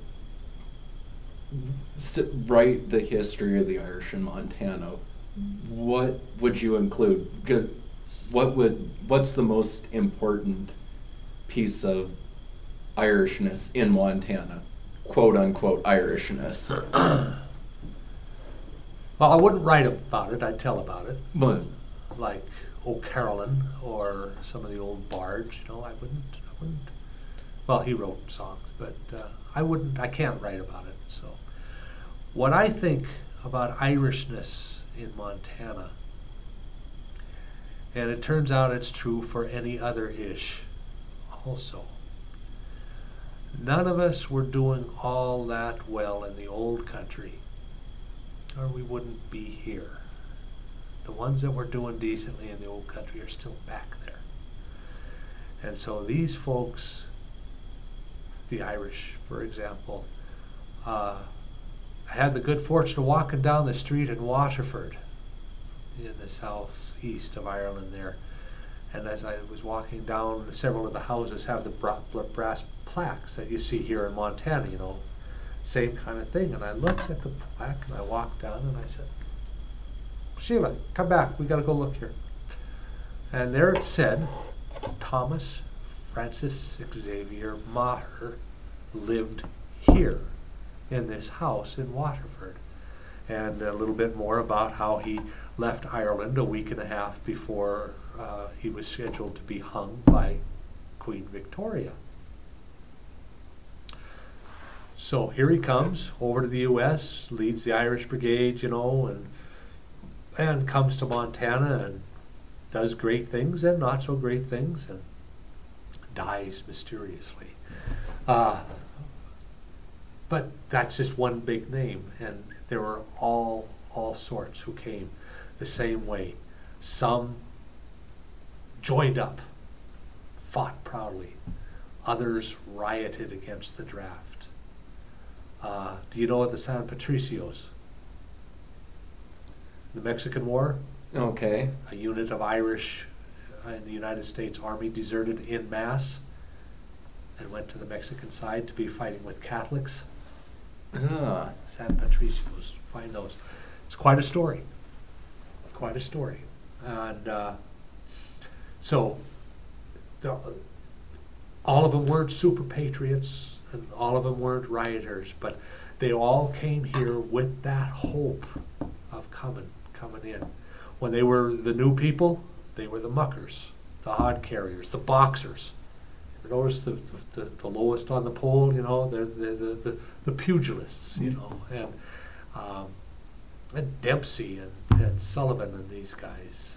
write the history of the Irish in Montana, what would you include? What's the most important piece of Irishness in Montana? Quote unquote Irishness.
well, I wouldn't write about it. I'd tell about it,
But
like O'Carolan or some of the old bards. I wouldn't. Well, he wrote songs, but I wouldn't. I can't write about it. So, what I think about Irishness in Montana, and it turns out it's true for any other ish, also. None of us were doing all that well in the old country, or we wouldn't be here. The ones that were doing decently in the old country are still back there. And so these folks, the Irish, for example, I had the good fortune of walking down the street in Waterford, in the southeast of Ireland there. And as I was walking down, several of the houses have the brass plaques that you see here in Montana, same kind of thing. And I looked at the plaque and I walked down and I said, Sheila, come back, we gotta go look here. And there it said, Thomas Francis Xavier Maher lived here in this house in Waterford. And a little bit more about how he left Ireland a week and a half before he was scheduled to be hung by Queen Victoria. So here he comes over to the U.S., leads the Irish Brigade, you know, and comes to Montana and does great things and not so great things, and dies mysteriously. But that's just one big name, and there were all sorts who came the same way. Some joined up, fought proudly. Others rioted against the draft. Do you know the San Patricios? The Mexican War?
Okay.
A unit of Irish in the United States Army deserted en masse and went to the Mexican side to be fighting with Catholics. San Patricios, find those. It's quite a story. Quite a story. And so all of them weren't super patriots, and all of them weren't rioters, but they all came here with that hope of coming in. When they were the new people, they were the muckers, the hod carriers, the boxers. You notice the lowest on the pole, you know, they're the pugilists, you know, and Dempsey and Sullivan and these guys.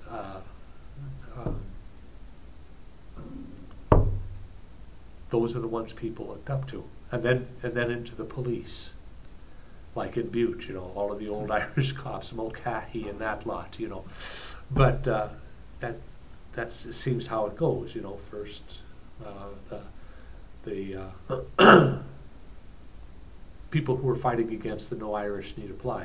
Those are the ones people looked up to, and then into the police, like in Butte, you know, all of the old Irish cops, Mulcahy and that lot, you know. But that seems how it goes, you know. First, the people who were fighting against the No Irish Need Apply,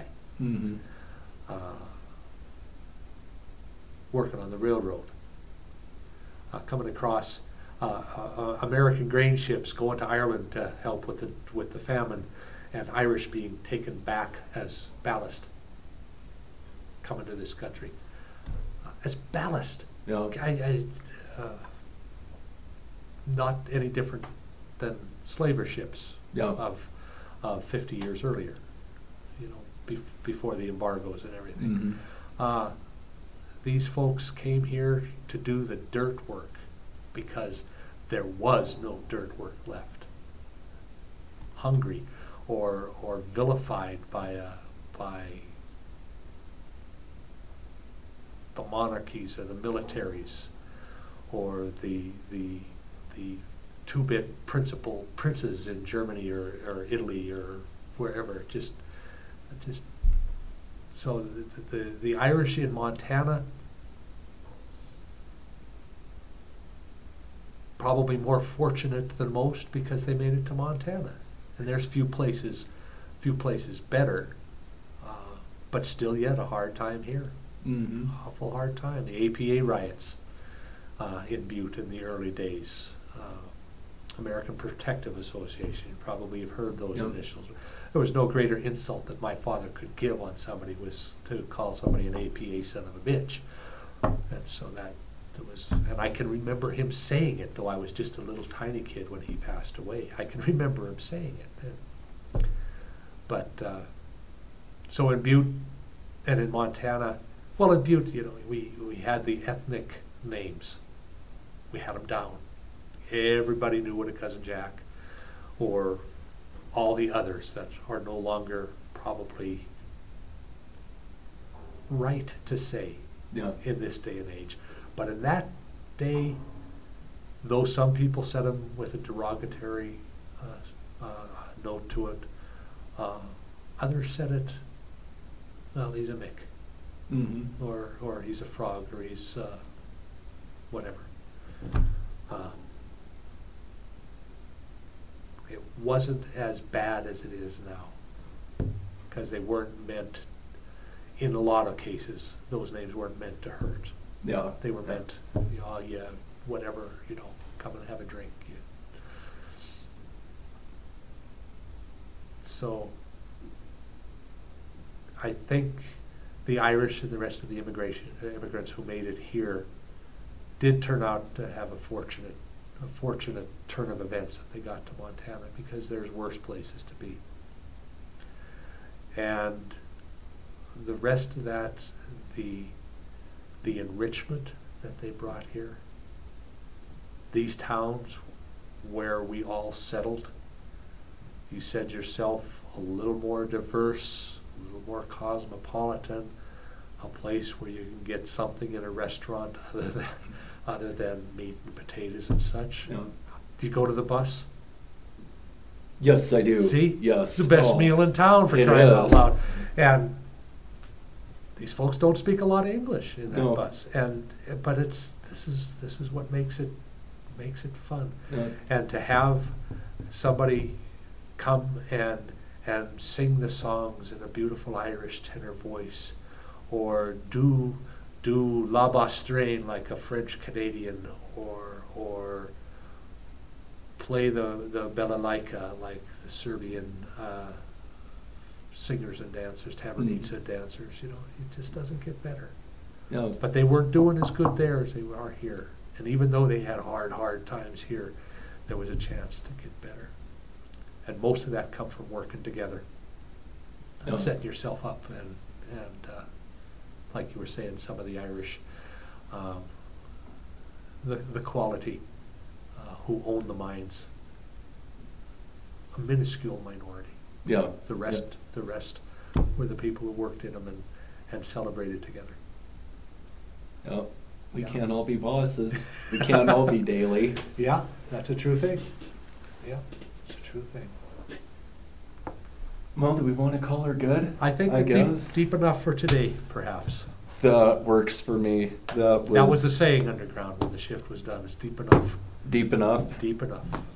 working on the railroad, coming across American grain ships going to Ireland to help with the famine, and Irish being taken back as ballast, coming to this country as ballast.
Yeah.
Not any different than slaver ships
Yeah.
of 50 years earlier, you know, before the embargoes and everything. These folks came here to do the dirt work because there was no dirt work left. Hungry or vilified by the monarchies or the militaries or the two-bit princes in Germany or Italy or wherever. Just so the Irish in Montana, probably more fortunate than most because they made it to Montana, and there's few places better, but still yet a hard time here. Awful hard time. The APA riots in Butte in the early days. American Protective Association, you probably have heard those initials. There was no greater insult that my father could give on somebody was to call somebody an APA son of a bitch. And so that was, and I can remember him saying it, though I was just a little tiny kid when he passed away. I can remember him saying it then. But so in Butte and in Montana, well, in Butte, you know, we had the ethnic names. We had them down. Everybody knew what a Cousin Jack or all the others that are no longer probably right to say in this day and age. But in that day, though some people said them with a derogatory note to it, others said it, well, he's a Mick, or he's a frog, or he's whatever. It wasn't as bad as it is now, because they weren't meant, in a lot of cases, those names weren't meant to hurt.
Yeah.
They were meant, you know, whatever, you know, come and have a drink. So I think the Irish and the rest of the immigrants who made it here did turn out to have a fortunate turn of events that they got to Montana, because there's worse places to be. And the rest of that, the enrichment
that they brought here. These towns where we all settled, you said yourself, a little more diverse, a little more cosmopolitan, a place where you can get something in a restaurant other than meat and potatoes and such.
Yeah.
Do you go to the bus?
Yes, I do.
See?
Yes.
It's the best
Oh,
meal in town, for
it
crying out
is.
loud. And these folks don't speak a lot of English in that
No.
bus. But this is what makes it fun.
Yeah.
And to have somebody come and sing the songs in a beautiful Irish tenor voice, or do La Baustraine like a French Canadian, or play the Balalaika like the Serbian singers and dancers, Tabernitsa dancers, you know, it just doesn't get better.
Yeah.
But they weren't doing as good there as they are here. And even though they had hard times here, there was a chance to get better. And most of that come from working together and
Yeah.
setting yourself up. And like you were saying, some of the Irish, the quality, who own the mines, a minuscule minority.
Yeah.
The rest were the people who worked in them and celebrated together.
Yeah. We
Yeah.
can't all be bosses. We can't all be daily.
Yeah, that's a true thing. Yeah, it's a true thing.
Well, do we want to call her good?
I think
I
deep,
guess
deep enough for today, perhaps.
that works for me. That
That was the saying underground when the shift was done. It's deep enough.
deep enough.
Deep enough.